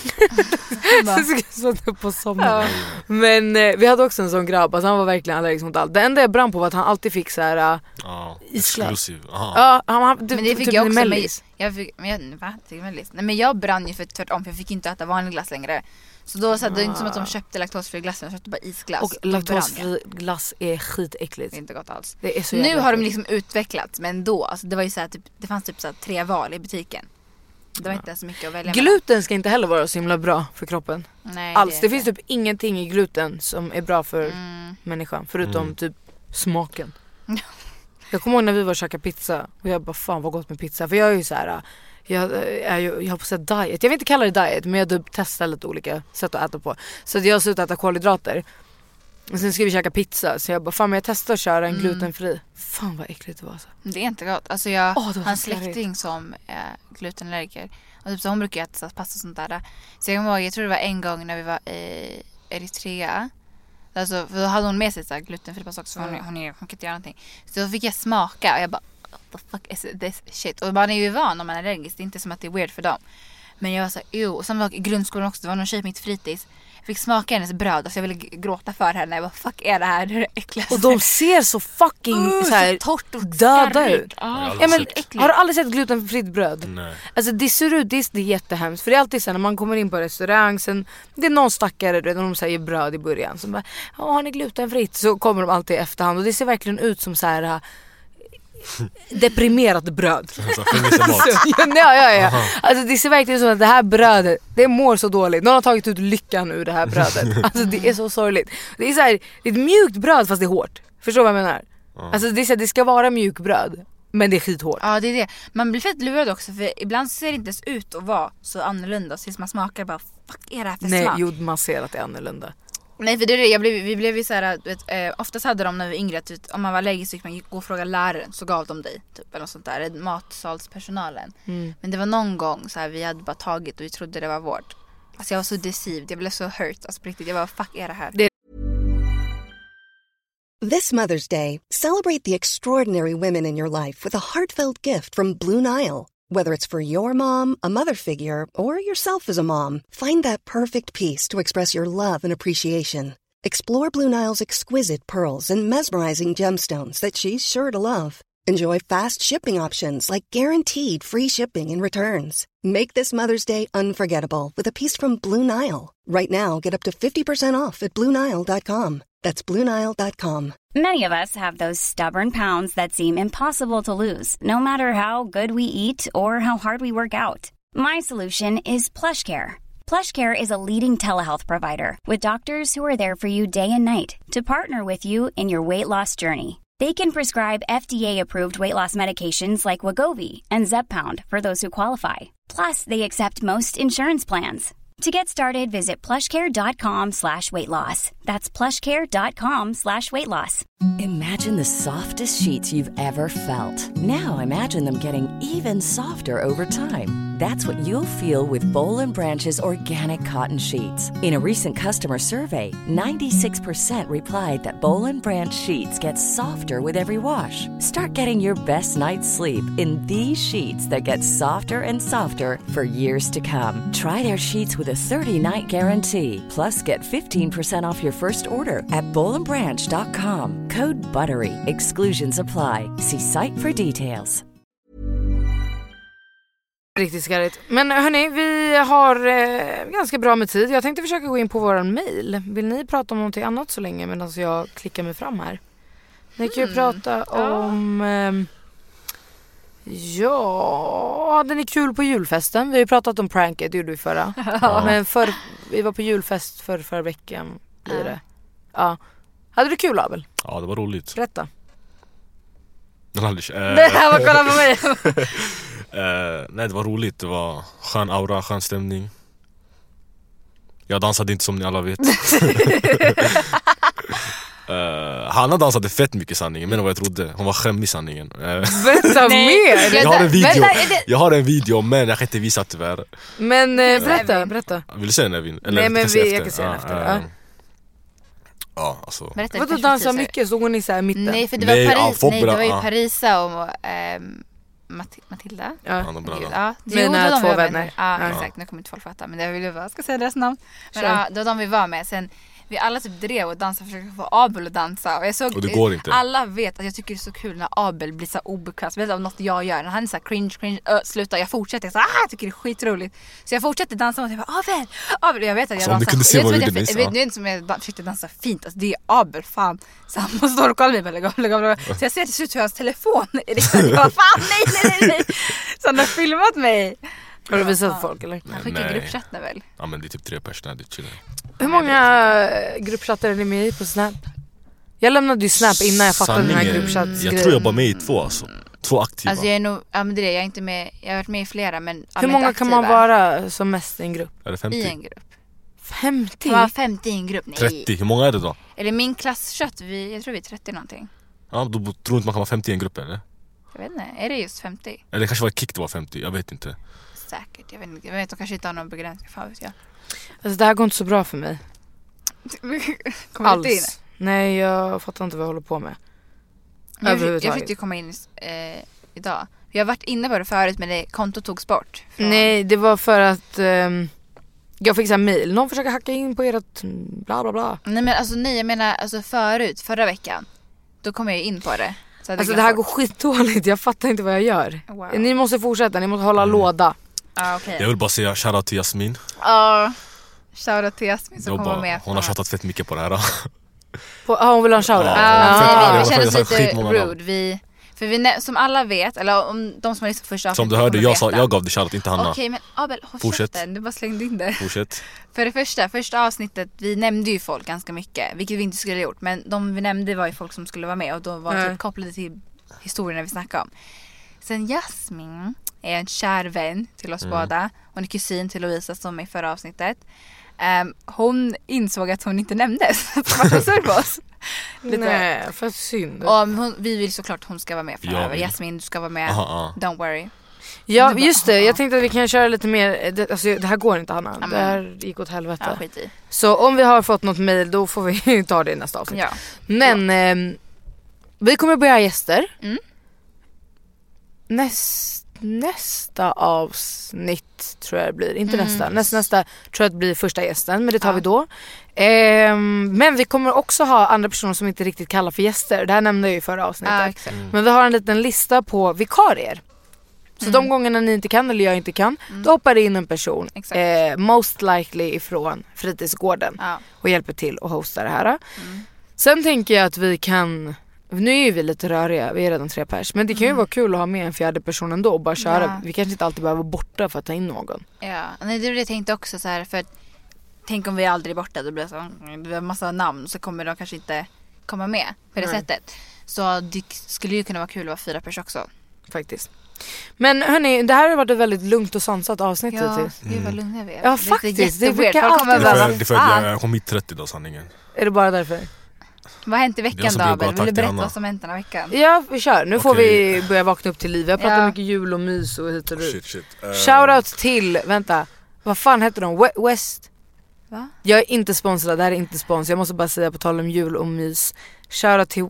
Så ska på somna. Ja. Men eh, vi hade också en sån grabb, alltså han var verkligen allergisk mot allt. Det enda jag brann på var att han alltid fick så här uh, ja, exklusiv. Ja, han, han, du, men det fick typ jag också. Men jag fick, men jag, va? Nej, men jag brann ju för tvärtom, för jag fick inte äta vanlig glass längre. Så då så ah. det är inte som att de köpte laktosfri glass, de köpte bara isglass. Och laktosfri glass är skitäckligt. Det är inte gott alls. Det är så nu har de liksom utvecklats, men då alltså, det var ju så här, typ, det fanns typ så här, tre val i butiken. Det var ja. inte så mycket att välja. Gluten ska inte heller vara så himla bra för kroppen. Nej, alls. Det, det finns typ ingenting i gluten som är bra för mm. människan förutom mm. typ smaken. Jag kommer ihåg när vi var och käkade pizza och jag bara fan vad gott med pizza, för jag är ju så här. Jag, jag, jag har på sätt diet. Jag vill inte kalla det diet, men jag typ testar lite olika sätt att äta på. Så att jag har slutat äta kolhydrater. Och sen ska vi käka pizza. Så jag bara, fan men jag testar att köra en glutenfri. Fan vad äckligt det var så. Det är inte gott. Alltså jag oh, har en släkting som är glutenallergiker. Och typ så hon brukar äta pasta och sånt där. Så jag kommer ihåg, jag tror det var en gång när vi var i Eritrea. Alltså, för då hade hon med sig så här glutenfri pasta också. Hon, hon, hon, hon kan inte göra någonting. Så då fick jag smaka och jag bara, what the fuck is this shit? Och man är ju van om man är allergisk. Det är inte som att det är weird för dem. Men jag var så här, jo. Och sen var i grundskolan också, det var någon tjej på mitt fritids. Jag fick smaka hennes bröd och så jag ville gråta för henne. Jag bara, fuck är det här? Det är det äckligaste. Och de ser så fucking uh, så här, så torrt och döda ut. Ah. Ja, men, har du aldrig sett glutenfritt bröd? Nej. Alltså det ser ut, det är, det är jättehemskt. För det är alltid så när man kommer in på restaurang, sen det är någon stackare när de säger bröd i början. Så bara, ja har ni glutenfritt? Så kommer de alltid i efterhand. Och det ser verkligen ut som så här deprimerat bröd. ja, ja, ja. Alltså det ser verkligen så att det här brödet, det mår så dåligt. Någon har tagit ut lyckan ur det här brödet. Alltså det är så sorgligt. Det är så här, det är ett mjukt bröd fast det är hårt. Förstår du vad jag menar? Alltså det är så här, det ska vara mjuk bröd, men det är skithårt. Ja, det är det. Man blir fett lurad också, för ibland ser det inte ens ut att vara så annorlunda. Så man smakar bara, fuck är det här för Nej, smak? Jo, man ser att det är annorlunda. Nej, för det är det. Jag blev, vi blev ju så här, du vet, eh, oftast hade de när vi var yngre att vet, om man var allergisk så gick man gå och fråga läraren, så gav de dig typ, eller något sånt där, matsalspersonalen. Mm. Men det var någon gång så här, vi hade bara tagit och vi trodde det var vård. Alltså jag var så deceived, jag blev så hurt, alltså på riktigt. Jag var, fuck är det här? Det... This Mother's Day, celebrate the extraordinary women in your life with a heartfelt gift from Blue Nile. Whether it's for your mom, a mother figure, or yourself as a mom, find that perfect piece to express your love and appreciation. Explore Blue Nile's exquisite pearls and mesmerizing gemstones that she's sure to love. Enjoy fast shipping options like guaranteed free shipping and returns. Make this Mother's Day unforgettable with a piece from Blue Nile. Right now, get up to fifty percent off at blue nile dot com. That's blue nile dot com. Many of us have those stubborn pounds that seem impossible to lose, no matter how good we eat or how hard we work out. My solution is PlushCare. PlushCare is a leading telehealth provider with doctors who are there for you day and night to partner with you in your weight loss journey. They can prescribe F D A-approved weight loss medications like Wegovy and Zepbound for those who qualify. Plus, they accept most insurance plans. To get started, visit plushcare.com slash weight loss. That's plushcare.com slash weight loss. Imagine the softest sheets you've ever felt. Now imagine them getting even softer over time. That's what you'll feel with Boll and Branch's organic cotton sheets. In a recent customer survey, ninety-six percent replied that Boll and Branch sheets get softer with every wash. Start getting your best night's sleep in these sheets that get softer and softer for years to come. Try their sheets with a thirty-night guarantee. Plus, get fifteen percent off your first order at boll and branch dot com. Code BUTTERY. Exclusions apply. See site for details. Riktigt skarrigt. Men hörni, vi har eh, ganska bra med tid. Jag tänkte försöka gå in på våran mail. Vill ni prata om någonting annat så länge medan jag klickar mig fram här? Ni kan ju mm. prata om... Eh, ja, hade ni kul på julfesten? Vi har ju pratat om pranket, det gjorde vi förra. Ja. Men för, vi var på julfest för förra veckan. Blir ja. det. Ja. Hade du kul, Abel? Ja, det var roligt. Berätta. Den hade, äh, det här var kolla på mig. uh, nej, det var roligt. Det var skön aura, skön stämning. Jag dansade inte som ni alla vet. Uh, Hanna dansade fett mycket sanningen, men vad jag trodde. Hon var skämmig sanningen. Uh, berätta mer. Jag har en video. Jag har en video, men jag kan inte visa tyvärr. Men uh, berätta, berätta. Vill du se den, Evin? Eller nej, men vi, jag kan se den efter. Uh, uh. Ja, alltså. Berätta, vadå dansa mycket? Såg hon i så här mitten? Nej, för det var, nej, Paris, ja, nej, det var ju Parisa och ähm, Mat- Matilda. Ja, ja. Mina två vänner. Ja, ja, exakt. Nu kommer inte folk fatta, men det vill jag bara ska säga deras namn. Men ja, det var de vi var med. Sen vi alla typ drev och dansade, försökte få Abel att dansa. Och jag såg, och det går inte. Alla vet att jag tycker det är så kul när Abel blir så obekväm. Vet du, om något jag gör, när han är så här cringe, cringe, ö, sluta, jag fortsätter. Jag, så, ah, jag tycker det är skitroligt. Så jag fortsätter dansa och jag bara, Abel, Abel. Jag vet att jag alltså, dansar. Om du se vad jag, jag, jag, jag vet inte som jag försökte dansa fint. Alltså, det är Abel, fan. Så han måste stå och kolla mig. Lägga, lägga, lägga. Så jag ser till slut hur hans telefon är riktigt. Jag bara, fan, nej, nej, nej, nej. Så han har filmat mig. Har du visat folk eller? Han skickar gruppchatten väl? Ja, men det är typ tre personer, det är chill. Hur många gruppchattar är ni med i på Snap? Jag lämnade ju Snap innan jag fattade den här gruppchatsgrejen. Jag tror jag bara med i två alltså. Två aktiva. Alltså jag är nog, ja men det är det, jag är inte med, jag har varit med i flera men hur många kan man vara som mest i en grupp? Är det femtio? I en grupp. femtio? Ja, femtio i en grupp, nej. trettio, hur många är det då? Eller min klasschatt, vi, jag tror vi är trettio någonting. Ja, då tror inte man kan vara femtio i en grupp eller? Jag vet inte, är det just femtio? Eller det kanske var Kick det var femtio, jag vet inte. Säkert, jag vet inte, jag vet att kanske inte har någon begränsning, fan vet jag. Alltså det här går inte så bra för mig. Kommer inte in? Nej, jag fattar inte vad jag håller på med. Jag, jag försökte komma in eh, idag. Jag har varit inne på det förut men det kontot togs bort. Från... Nej, det var för att eh, jag fick så här mail. Någon försöker hacka in på ert bla bla bla. Nej men alltså nej, jag menar alltså förut, förra veckan. Då kom jag in på det. Så alltså det här går skitdåligt, jag fattar inte vad jag gör. Wow. Ni måste fortsätta, ni måste hålla mm. låda. Ah, okay. Jag vill bara säga shoutout till Jasmin. Ja, uh, shoutout till Jasmin som kommer med. Hon har chattat fett mycket på det här. På, ah, hon vill ha en shoutout? Ja, ah, ah, vi känner oss lite rude. Vi, för vi, som alla vet, eller om de som har lyssnat första som du hörde, jag, sa, jag gav dig shoutout, inte Hanna. Okej, okay, men Abel, fortsätt. Du bara slängde in det. Fortsätt. För det första, första avsnittet, vi nämnde ju folk ganska mycket, vilket vi inte skulle ha gjort. Men de vi nämnde var ju folk som skulle vara med och de var mm. typ kopplade till historierna vi snackade om. Sen Jasmin är en kär vän till oss mm. båda. Hon är kusin till Lovisa som är i förra avsnittet. Um, hon insåg att hon inte nämndes. Hon var sur på oss. Lite. Nej, för synd. Och hon, vi vill såklart att hon ska vara med framöver. Jasmin, du ska vara med. Aha, aha. Don't worry. Ja, bara, just det. aha. Jag tänkte att vi kan köra lite mer. Det, alltså, det här går inte, Hanna. Ja, det här gick åt helvete. Ja, skit i. Så om vi har fått något mejl, då får vi ta det i nästa avsnitt. Ja. Men eh, vi kommer börja gäster. Mm. Näst, nästa avsnitt tror jag det blir. Inte Mm. nästa. Nästa, nästa tror jag det blir första gästen. Men det tar Ja. vi då. Eh, men vi kommer också ha andra personer som inte riktigt kallar för gäster. Det här nämnde jag ju i förra avsnittet. Ja, exakt. Men vi har en liten lista på vikarier. Så Mm. de gångerna ni inte kan eller jag inte kan, då hoppar det in en person. Exakt. Eh, most likely ifrån fritidsgården. Ja. Och hjälper till att hosta det här. Sen tänker jag att vi kan... Nu är ju vi lite röriga, vi är redan tre pers. Men det kan ju vara kul att ha med en fjärde person ändå och bara köra. Ja. Vi kanske inte alltid behöver vara borta för att ta in någon. Ja, nej, det är det jag tänkte också så här, för att, tänk om vi aldrig är borta, då blir det så, det blir en massa namn så kommer de kanske inte komma med på det Nej. sättet. Så det skulle ju kunna vara kul att vara fyra pers också. Faktiskt. Men hörni, det här har varit ett väldigt lugnt och sansat avsnitt Ja, hittills. gud vad lugna vi är. Ja, Det är faktiskt. Det jätteweird. brukar Folk kommer alltid Det är bara, för, vad det är för att fan? jag, jag kom hit trettio då, sanningen. Är det bara därför? Vad har hänt i Jag veckan som blir Dabel? bara Vill du tack till berätta Anna. vad som hänt den här veckan? Ja, vi kör. Nu får Okej. vi börja vakna upp till liv. Jag pratar Ja. mycket jul och mys och hit och dit. Shit, shit. Uh, Shoutout till, vänta, vad fan heter de? We- West? Va? Jag är inte sponsrad, det här är inte spons. Jag måste bara säga på tal om jul och mys. Shoutout till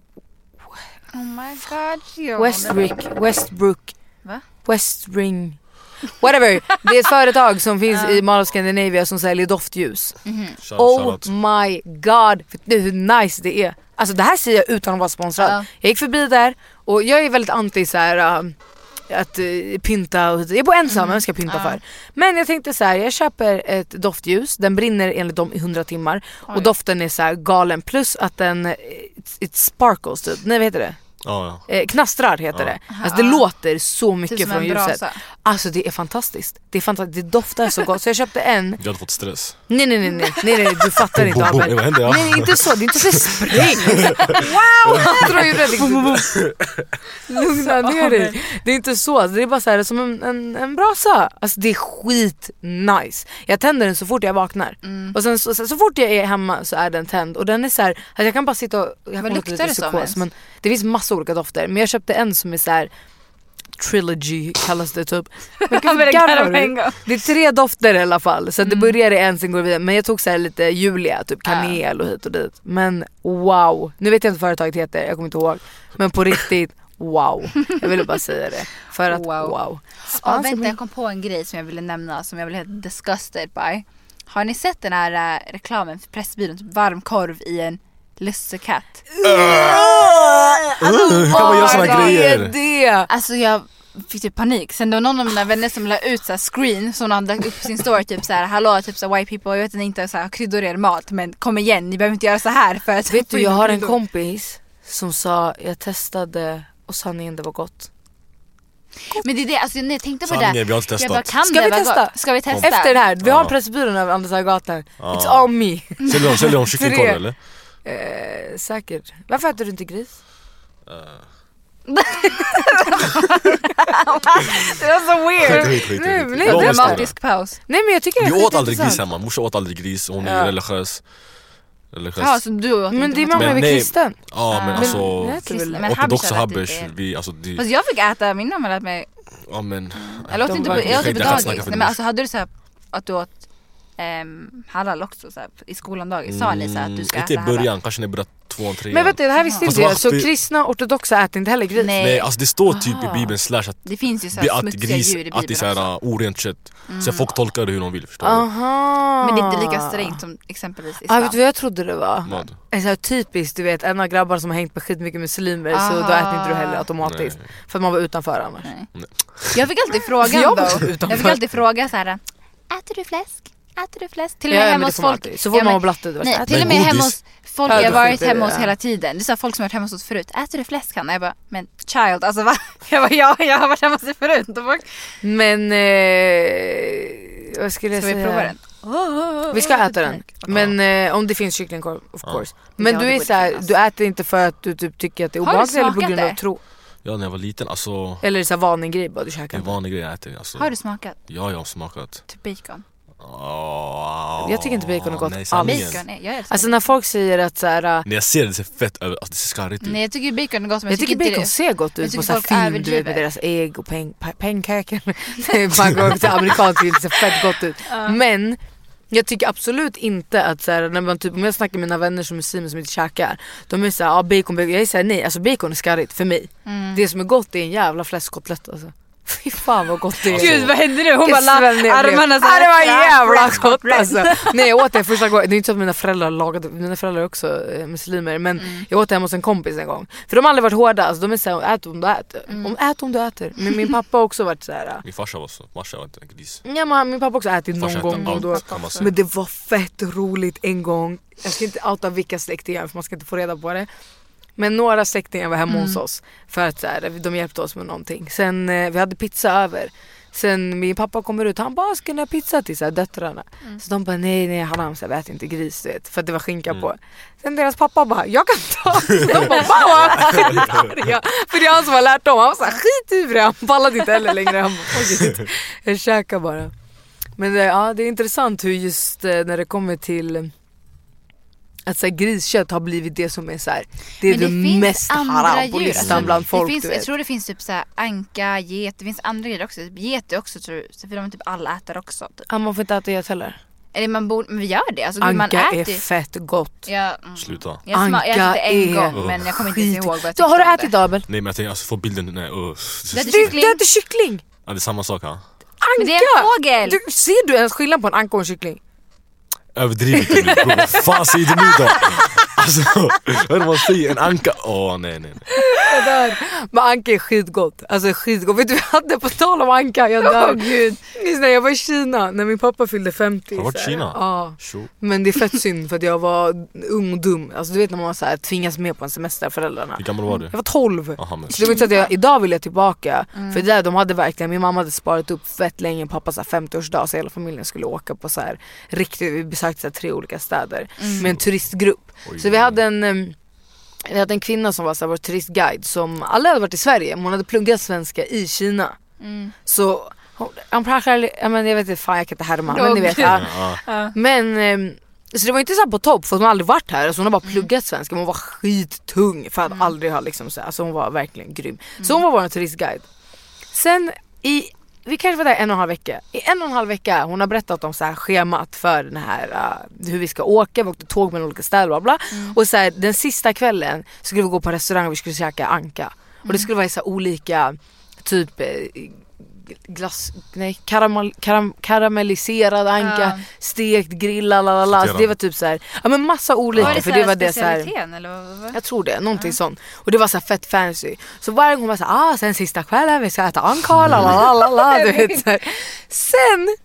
Oh my god, jo. Westbrick, Westbrook, Va? Westring, whatever. Det är ett företag som finns i Mall of Scandinavia som säljer doftljus. shout, Oh shoutout. my god, vet du hur nice det är? Alltså det här säger jag utan att vara sponsrad. Ja. Jag gick förbi där och jag är väldigt anti så här uh, att uh, pynta och jag bor ensam, vem ska jag pynta Ja. för? Men jag tänkte så här, jag köper ett doftljus, den brinner enligt dem i hundra timmar och Oj. doften är så här galen, plus att den it, it sparkles typ. Nej, vad heter det? Ja, ja. Eh, knastrar heter Ja. det. Alltså det låter så mycket Typ som från en ljuset. brasa. Alltså det är fantastiskt. Det är fantastiskt. Det doftar så gott. Så jag köpte en. Jag hade fått stress. Nej nej nej nej nej, nej du fattar inte Boom, boom, Abel. vad hände? Ja. Nej inte så, det är inte så spring. Wow! Jag tror ju det. Lugna ner dig. Det är inte så, det är bara så här som en, en, en brasa. Alltså det är skit nice. Jag tänder den så fort jag vaknar. Och sen så, så, så fort jag är hemma så är den tänd. Och den är så här, alltså jag kan bara sitta och jag Vad kommer låta luktar lite det som psykos, ens? men det finns massa olika dofter. Men jag köpte en som är så här trilogy kallas det typ. Men gud, men det garvar kan jag du? på en gång. Det är tre dofter i alla fall. Så det börjar i en, sen går det vidare. Men jag tog så här lite Julia, typ kanel och hit och dit. Men wow, nu vet jag inte vad företaget heter, jag kommer inte ihåg. Men på riktigt, wow. Jag ville bara säga det. För att wow, Wow. wow. Ja, vänta, jag kom på en grej som jag ville nämna, som jag blev helt disgusted by. Har ni sett den här äh, reklamen för Pressbyrån, typ varmkorv i en lussekatt? Hur kan man göra såna Vad grejer? är det? Alltså jag fick typ panik. Sen då någon av mina vänner som la ut så här screen som hade lagt upp på sin story, typ så här: hallå, typ så här, white people, jag vet inte så här, kryddor er mat, men kom igen, ni behöver inte göra så här för att Vet få du, in jag har en kryddor. kompis som sa, jag testade och sanningen det var gott. Men det är det, alltså när jag tänkte på Sanningen, det. vi har inte Jag bara, testat. kan Ska det vi vara testa? gott? Ska vi testa? Efter det här, vi har en Ja. Pressbyrån över Andersgatan. Ja. It's all me. Säljer de, säljer de kycklingkorv Tre. eller? Eh, säkert. Varför äter du inte gris? Det var så weird. Skit, skit, skit, Nej, skit. nej, Jag det är måste Dramatisk paus. Nej men jag tycker det är Vi åt aldrig skitintressant. gris hemma, morsan åt aldrig gris, hon är Ja. religiös. religiös. Ja, så du åt Men inte din mot- mamma är Men väl nej. kristen? Ja men Men- alltså, det äter väl- Men ortodoxa Habesh Habesh, lät inte- vi, alltså det, Fast jag fick äta, min mamma lät mig. ja men Jag låt De inte på, verkar- jag åt Jag på kan inte dagis. snacka för Nej, men dig. alltså hade du så här, att du åt ehm, halal också så här, i skolan dagis? Sa ni så här, att du ska inte i äta halal? början, kanske när jag började tvåan, trean. Men vet du, det här visste Fast inte jag. vad- Så det- kristna ortodoxa äter inte heller gris. Nej. Nej, alltså det står typ i bibeln slash att, Det finns ju så det- här att smutsiga gris, djur i att det är bibeln såhär också. orent kött. Så folk tolkar det hur de vill, förstår du? Aha. Men det är inte lika strängt som exempelvis Ah, islam. vet du vad jag trodde det var? Vad? En så här typiskt, du vet, en av grabbar som har hängt med skitmycket muslimer. Så Aha. då äter inte du heller automatiskt. Nej. För att man var utanför annars. Nej. Jag fick alltid frågan Jag då. var Jag utanför. fick alltid fråga så här: äter du fläsk? Äter du fläsk? Till och med Ja, men hemma det hos får man folk. alltid. Så får Ja, man men- vara blatte. det var så Nej, här, till och Men med hemma godis. hos folk Ja, jag har då varit skiter hemma det, hos ja. hela tiden. Det är så här, folk som har varit hemma hos oss förut. Äter du fläsk, Hanna? Jag bara, men child, alltså va? Jag bara, ja, jag har varit hemma hos dig förut. Då bara, Men eh, vad skulle jag ska vi säga? prova den? Vi ska äta den. Men eh, om det finns kycklingkorv, of course. Men Ja, du det är borde så här, finnas. du äter inte för att du typ tycker att det är Har du obehagligt eller på smakat grund av det? tro. Ja, när jag var liten, alltså Eller så här vanlig grej bara du det käkar är inte. vanlig grej jag äter. Alltså, Har du smakat? ja, jag har smakat. Typ bacon? Oh, jag tycker inte bacon är gott nej, alls. Bacon är, jag Alltså när folk säger att så här, när jag ser det ser fett över, alltså det ser skarrigt ut. nej jag tycker bacon är gott men jag, jag tycker bacon det, ser gott ut på så här folk film, du vet med deras ägg och pancake. Man går till amerikanskt film, det ser fett gott ut. Uh. Men jag tycker absolut inte att så här, när man typ, om jag snackar med mina vänner som är muslimer som inte käkar, de är såhär, ja ah, bacon, bacon. Jag säger nej, alltså bacon är skarrigt för mig. Mm. Det som är gott är en jävla fläskkotlett alltså. Fy fan vad gott det är. Gud vad hände nu? Hon bara armarna så här. Det var jävla gott alltså. Nej jag åt det första gången. Det är inte så att mina föräldrar lagade. Mina föräldrar är också eh, muslimer. Men mm. jag åt det hemma hos en kompis en gång. För de har aldrig varit hårda alltså, de är såhär, ät om du äter mm. om, Ät om du äter. Men min pappa har också varit såhär. Min farsa var så, farsa var inte en gris. Ja men min pappa också ätit någon gång och då. Men det var fett roligt en gång. Jag ska inte outa vilka släktingar för man ska inte få reda på det. Men några släktingar var hemma mm. hos oss för att så här, de hjälpte oss med någonting. Sen eh, vi hade pizza över. Sen min pappa kommer ut, han bara, ska ni ha pizza till så här, döttrarna? Mm. Så de bara, nej, nej, han så här, vet inte gris, vet, för att det var skinka mm. på. Sen deras pappa bara, jag kan ta. De bara, ja. För det är han som har lärt dem. Han var så här, skit i det, han pallade inte heller längre. Han bara, jag käkar bara. Men det, ja, det är intressant hur just eh, när det kommer till att så här, griskött har blivit det som är så här, det är det, det mest haram på listan alltså, bland folk. Finns, du vet. Jag tror det finns typ så här, anka, get, det finns andra grejer också. Get också tror jag, för de typ alla äter också. Typ. Ja, man får inte äta get heller. Eller man borde, men vi gör det. Alltså, anka man äter. är fett gott. Ja, mm. Sluta. Jag, sma- jag äter det en gång, men jag kommer inte ihåg vad jag tyckte. Har du ätit Abel? Nej men jag tänker, alltså få bilden, nej uh. Du äter kyckling. Ja det är samma sak här. Anka! Men det är en fågel. Du, ser du ens skillnad på en anka och en kyckling? Överdrivet nu, bro. Vad fan säger du nu då? Alltså, vad är det man säger? En anka? Åh, oh, nej, nej, nej. Där. Men anka är skitgott. Alltså skitgott. Vet du, vi hade på tal om anka. Jag dör. Oh, gud. När jag var i Kina, när min pappa fyllde femtio. Har du varit i Kina? Ja. Sure. Men det är fett synd för att jag var ung och dum. Alltså du vet när man så här, tvingas med på en semester, föräldrarna. Hur gammal var du? Jag var tolv. Aha, men... Så det var inte så att jag, idag vill jag tillbaka. Mm. För där de hade verkligen, min mamma hade sparat upp fett länge pappas femtioårsdag. Så hela familjen skulle åka på så här riktigt, vi besökte så här, tre olika städer. Mm. Med en turistgrupp. Oj, så vi hade en vi hade en kvinna som var så här, vår turistguide som alla hade varit i Sverige, men hon hade pluggat svenska i Kina. Mm. Så han pratar, jag men jag vet inte fan jag kan inte härma, men ni vet ja. Ja. Men så det var inte så här på topp för hon har aldrig varit här, så hon har bara pluggat mm. svenska, men hon var skittung för att mm. aldrig ha liksom så här, alltså hon var verkligen grym. Mm. Så hon var vår turistguide. Sen i vi kanske var där en och en halv vecka. I en och en halv vecka hon har berättat om så här schemat för den här uh, hur vi ska åka, vi åkte tåg mellan olika städer bla bla. Mm. Och så här, den sista kvällen skulle vi gå på en restaurang och vi skulle käka anka. Mm. Och det skulle vara så här olika typ eh, glass, nej, karamell, karam, karamelliserad anka, uh. stekt, grillad, lalala. Så det var typ så här, ja men massa olika. Var det för så det var det så här, eller vad? jag tror det, någonting uh. sånt. Och det var så här fett fancy. Så varje gång var så här, ah sen sista kvällen vi ska äta anka, lalala, du vet så här. Sen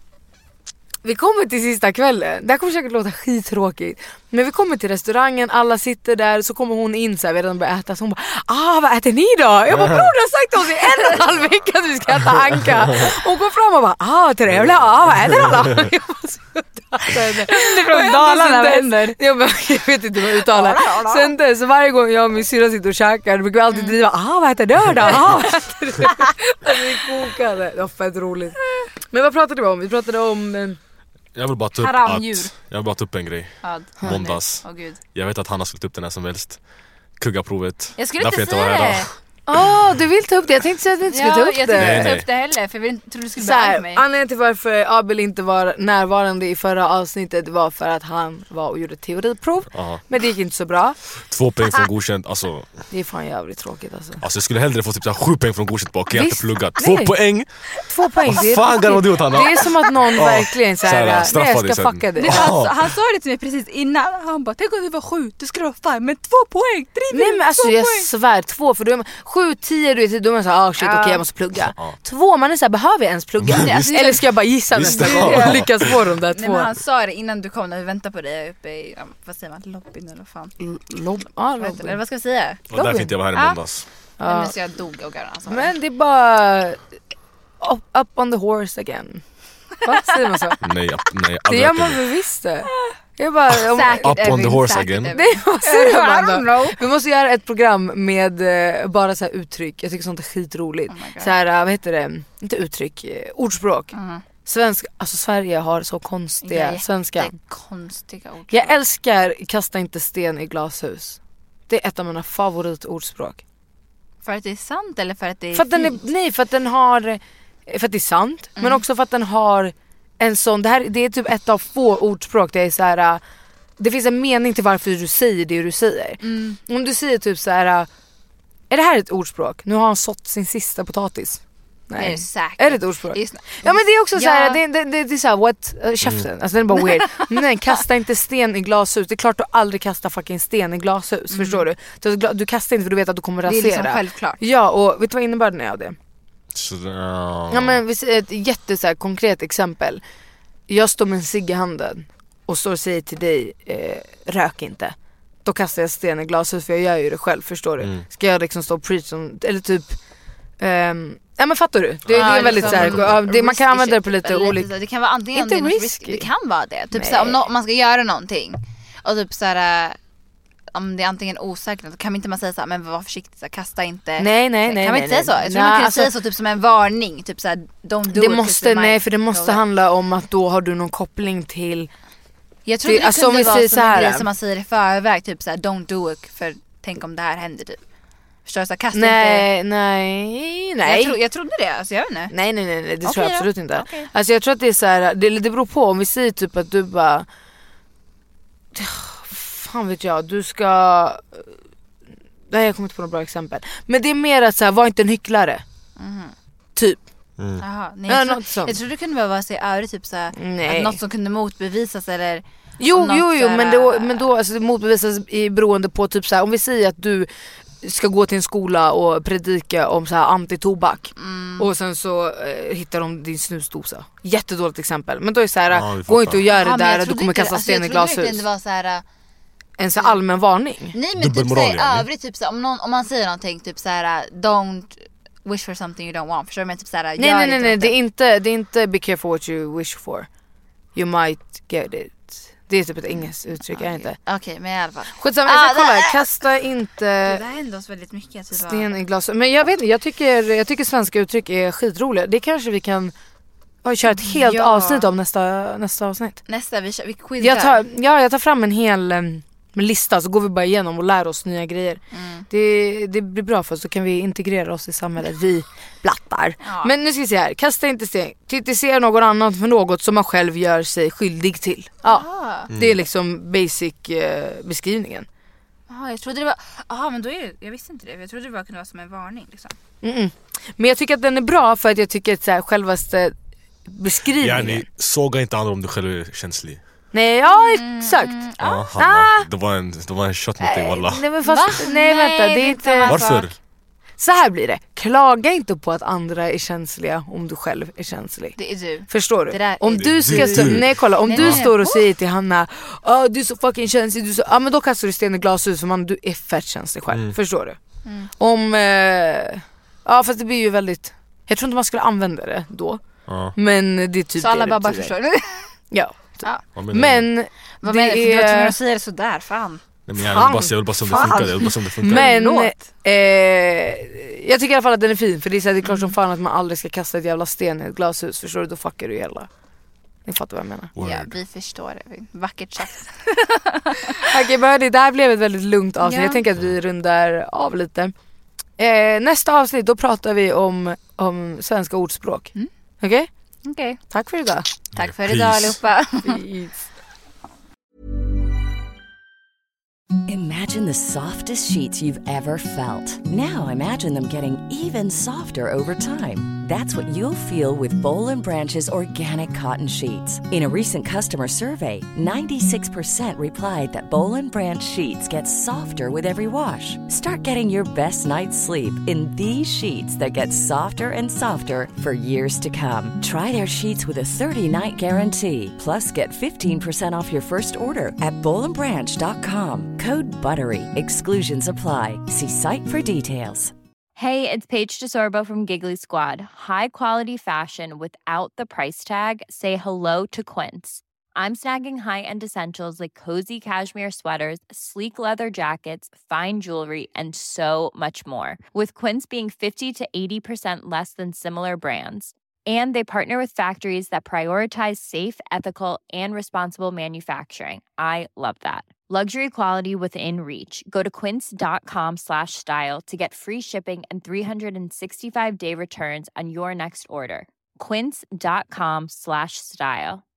vi kommer till sista kvällen. Det här kommer säkert låta skittråkigt. Men vi kommer till restaurangen, alla sitter där. Så kommer hon in så här, vi redan börjat äta. Så hon bara, ah vad äter ni då? Jag bara, bror du har sagt till oss i en och en halv vecka att vi ska äta anka. Hon går fram och bara, ah trevligt, ah vad äter alla? Jag bara, så det är från Dalarna vänner. Jag vet inte vad jag uttalar. Sen dess, så varje gång jag och min syra sitter och käkar, då brukar vi alltid driva, ah vad äter du då? Ah vad äter du? Alltså vi kokade. Det var fett roligt. Men vad pratade vi om? Vi pratade om... Jag vill bara ta upp att, jag vill bara ta upp en grej. Ad. Måndags. Oh, Gud. Jag vet att Hanna skulle ta upp den här som helst. Kuggaprovet. Jag skulle inte säga det. Åh, oh, du vill ta upp det. Jag tänkte säga att vi inte skulle ja, ta upp jag det. Jag tänkte inte ta upp det heller, för jag trodde du skulle så här, bli mig. Anledningen till varför Abel inte var närvarande i förra avsnittet var för att han var och gjorde teoriprov. Aha. Men det gick inte så bra. Två poäng från godkänt, alltså. Det är fan jävligt tråkigt alltså. Alltså jag skulle hellre få typ så här, sju poäng från godkänt på. Jag har inte pluggat. Två Nej. poäng. Två poäng. Vad fan kan du åt Hanna? Det är som att någon verkligen så här, nej, jag ska fucka dig. Han, han sa det till mig precis innan. Han bara, tänk om det var sju, det skulle vara fan, men två poäng. Nej men alltså jag poäng. svär, två, för du sju, tio, du är, då är man såhär, ah shit, okej okay, jag måste plugga. Ja. Två, man är såhär, behöver jag ens plugga? Alltså, eller ska jag bara gissa nästan? Jag lyckas få de där två. Nej men han sa det innan du kom, när vi väntade på dig uppe i, vad säger man, lobbyn eller vad fan? Lobb, ah, lobbyn. Eller vad ska jag säga? Och därför inte jag var här i måndags. Ja. Ah. Men så jag dog och garna. Men det är bara up, up on the horse again. Vad säger man så? Nej, up, nej. Det gör man väl visst det. Jag bara, om, up on the horse again. Nej, vad säger man då? Vi måste göra ett program med uh, bara så här uttryck. Jag tycker sånt är skitroligt. Oh så här, uh, vad heter det? Inte uttryck, uh, ordspråk. Uh-huh. Svensk, alltså Sverige har så konstiga Ja, svenska. konstiga ord. Jag älskar kasta inte sten i glashus. Det är ett av mina favoritordspråk. För att det är sant eller för att det är För att den är, fint? nej, för att den har, för att det är sant, Mm. men också för att den har en sån, det här det är typ ett av få ordspråk det är så här. Det finns en mening till varför du säger det du säger. Mm. Om du säger typ så här: är det här ett ordspråk? Nu har han sått sin sista potatis. Nej. Det är säkert. Är det ett ordspråk? Det är sn- Ja, men det är också Ja. så här, det, det, det, det är så här, what, uh, käften. Alltså den är bara weird. Nej, kasta inte sten i glashus. Det är klart du aldrig kastar fucking sten i glashus, förstår du? Du, du kastar inte för du vet att du kommer rasera. Det är liksom självklart. Ja, och vet du vad innebörden är av det? Så, ja. Ja, men vi säger ett jätte så här, konkret exempel. Jag står med en cigg i handen och står och säger till dig, eh, rök inte. Då kastar jag sten i glashus, för jag gör ju det själv, förstår du? Mm. Ska jag liksom stå och preach om, eller typ ehm, ja, men fattar du? Det, det Ja, är väldigt liksom, så här, ja, det, man kan risky använda det shit, på lite eller olika. så. Det kan vara antingen Inte om det är något risky. risky. Det kan vara det. Typ Nej. såhär, om, no- om man ska göra någonting och typ såhär, om det är antingen osäkert, då kan inte man säga såhär, men var försiktig, såhär, kasta inte. Nej, nej, nej. Kan man nej, inte nej. säga så? Jag tror Nej, man kan alltså, säga så typ som en varning, typ såhär, don't do det it. måste, nej, för det måste handla om att då har du någon koppling till. Jag tror det- det, alltså, kunde om vi vara säger som så här, en grej som man säger i förväg, typ såhär, don't do it, för tänk om det här händer typ. Förstår du? Så kasta inte. Nej, nej, nej. Jag, tro, jag trodde det, alltså jag vet inte. Nej, nej, nej, nej, det Okej tror jag då. absolut inte. Okej. Alltså jag tror att det är så här, det, det beror på. Om vi säger typ att du bara, fan vet jag, du ska, nej, jag kommer inte på något bra exempel. Men det är mer att så här, var inte en hycklare. Typ. Jaha, nej, Ja, jag, något tror, sånt. jag trodde det kunde bara vara så i övrigt, typ såhär, Nej. att något som kunde motbevisas eller Jo, om något jo, jo, så här, men då, men då alltså, det motbevisas i beroende på typ så här, om vi säger att du ska gå till en skola och predika om så här antitobak Mm. och sen så eh, hittar de din snusdosa. Jättedåligt exempel. Men då är det så här, Ja, vi gå fattar. inte och gör det Ja, men jag där, du trodde kommer inte- kasta alltså, sten i jag trodde verkligen glashus. det var så här. En så här allmän varning. Nej, men typ Dubbelmoral, såhär, yani. övrigt typ såhär, om, någon, om man säger någonting typ såhär, don't wish for something you don't want. Förstår du? Men typ såhär, Nej, gör nej, nej, inte nej, något. det är inte, det är inte be careful what you wish for. You might get it. Det är typ ett engelskt uttryck, är det inte? Okej, men i alla fall. Skitsamma, Ah, jag ska kolla. det- Kasta inte Det här händer oss väldigt mycket. Typ sten i glas. Men jag vet inte, jag tycker, jag tycker svenska uttryck är skitroliga. Det kanske vi kan ja, köra ett helt Ja. avsnitt om nästa, nästa avsnitt. Nästa, vi, kör- vi quizar. Jag tar, ja, jag tar fram en hel em, lista, så går vi bara igenom och lär oss nya grejer. Mm. Det, det blir bra för oss, så kan vi integrera oss i samhället. Vi blattar. Ja. Men nu ska vi se här. Kasta inte sten. Kritisera någon annan för något som man själv gör sig skyldig till. Ja, Ah. det är liksom basic eh, beskrivningen. Jaha, jag trodde det var, jaha, men då är det, jag visste inte det. Jag trodde det bara kunde vara som en varning liksom. Mm-mm. Men jag tycker att den är bra för att jag tycker att så här, självaste beskrivningen. Yani, såga inte andra om du själv är känslig. Nej, ja exakt. Ja, Ah. Hanna. Det var en, det var en shot mot dig, wallah. Nej, men fast, Va? nej vänta, Nej, det är det är inte... inte Varför? Så här blir det. Klaga inte på att andra är känsliga om du själv är känslig. Det är du. Förstår du? Det där Om är du ska du. stå, nej kolla, om Nej, du nej. står och säger till Hanna, ah, du är så fucking känslig, du är så, ah, men då kastar du sten i glashus, för man, du är fett känslig själv. Mm. Förstår du? Mm. Om, eh, ja fast det blir ju väldigt, jag tror inte man skulle använda det då. Ja. Men det är typ Så alla det bara, bara betyder. förstår. Ja, typ. Ja. Vad menar du? Men Vad det menar du? För du var tvungen är... att säga det sådär, fan. Nej, men jag vill bara se, jag vill bara se om det Fan. funkar. Jag vill bara se om det funkar. Men Låt. eh, jag tycker i alla fall att den är fin. För det är, så här, det är klart som fan att man aldrig ska kasta ett jävla sten i ett glashus. Förstår du? Då fuckar du hela. Ni fattar vad jag menar. Word. Ja, vi förstår det. Vackert sagt. Okej, okay, det här blev ett väldigt lugnt avsnitt. Ja. Jag tänker att vi rundar av lite. eh, Nästa avsnitt, då pratar vi om, om svenska ordspråk. Mm. Okej? Okay? Okej. Tack för idag. Tack för Peace. idag allihopa. Peace. Imagine the softest sheets you've ever felt. Now imagine them getting even softer over time. That's what you'll feel with Bowl and Branch's organic cotton sheets. In a recent customer survey, ninety-six percent replied that Bowl and Branch sheets get softer with every wash. Start getting your best night's sleep in these sheets that get softer and softer for years to come. Try their sheets with a thirty-night guarantee. Plus, get fifteen percent off your first order at bowl and branch dot com. Code BUTTERY. Exclusions apply. See site for details. Hey, it's Paige DeSorbo from Giggly Squad. High quality fashion without the price tag. Say hello to Quince. I'm snagging high-end essentials like cozy cashmere sweaters, sleek leather jackets, fine jewelry, and so much more. With Quince being fifty to eighty percent less than similar brands. And they partner with factories that prioritize safe, ethical, and responsible manufacturing. I love that. Luxury quality within reach. Go to quince.com slash style to get free shipping and three sixty-five day returns on your next order. Quince.com slash style.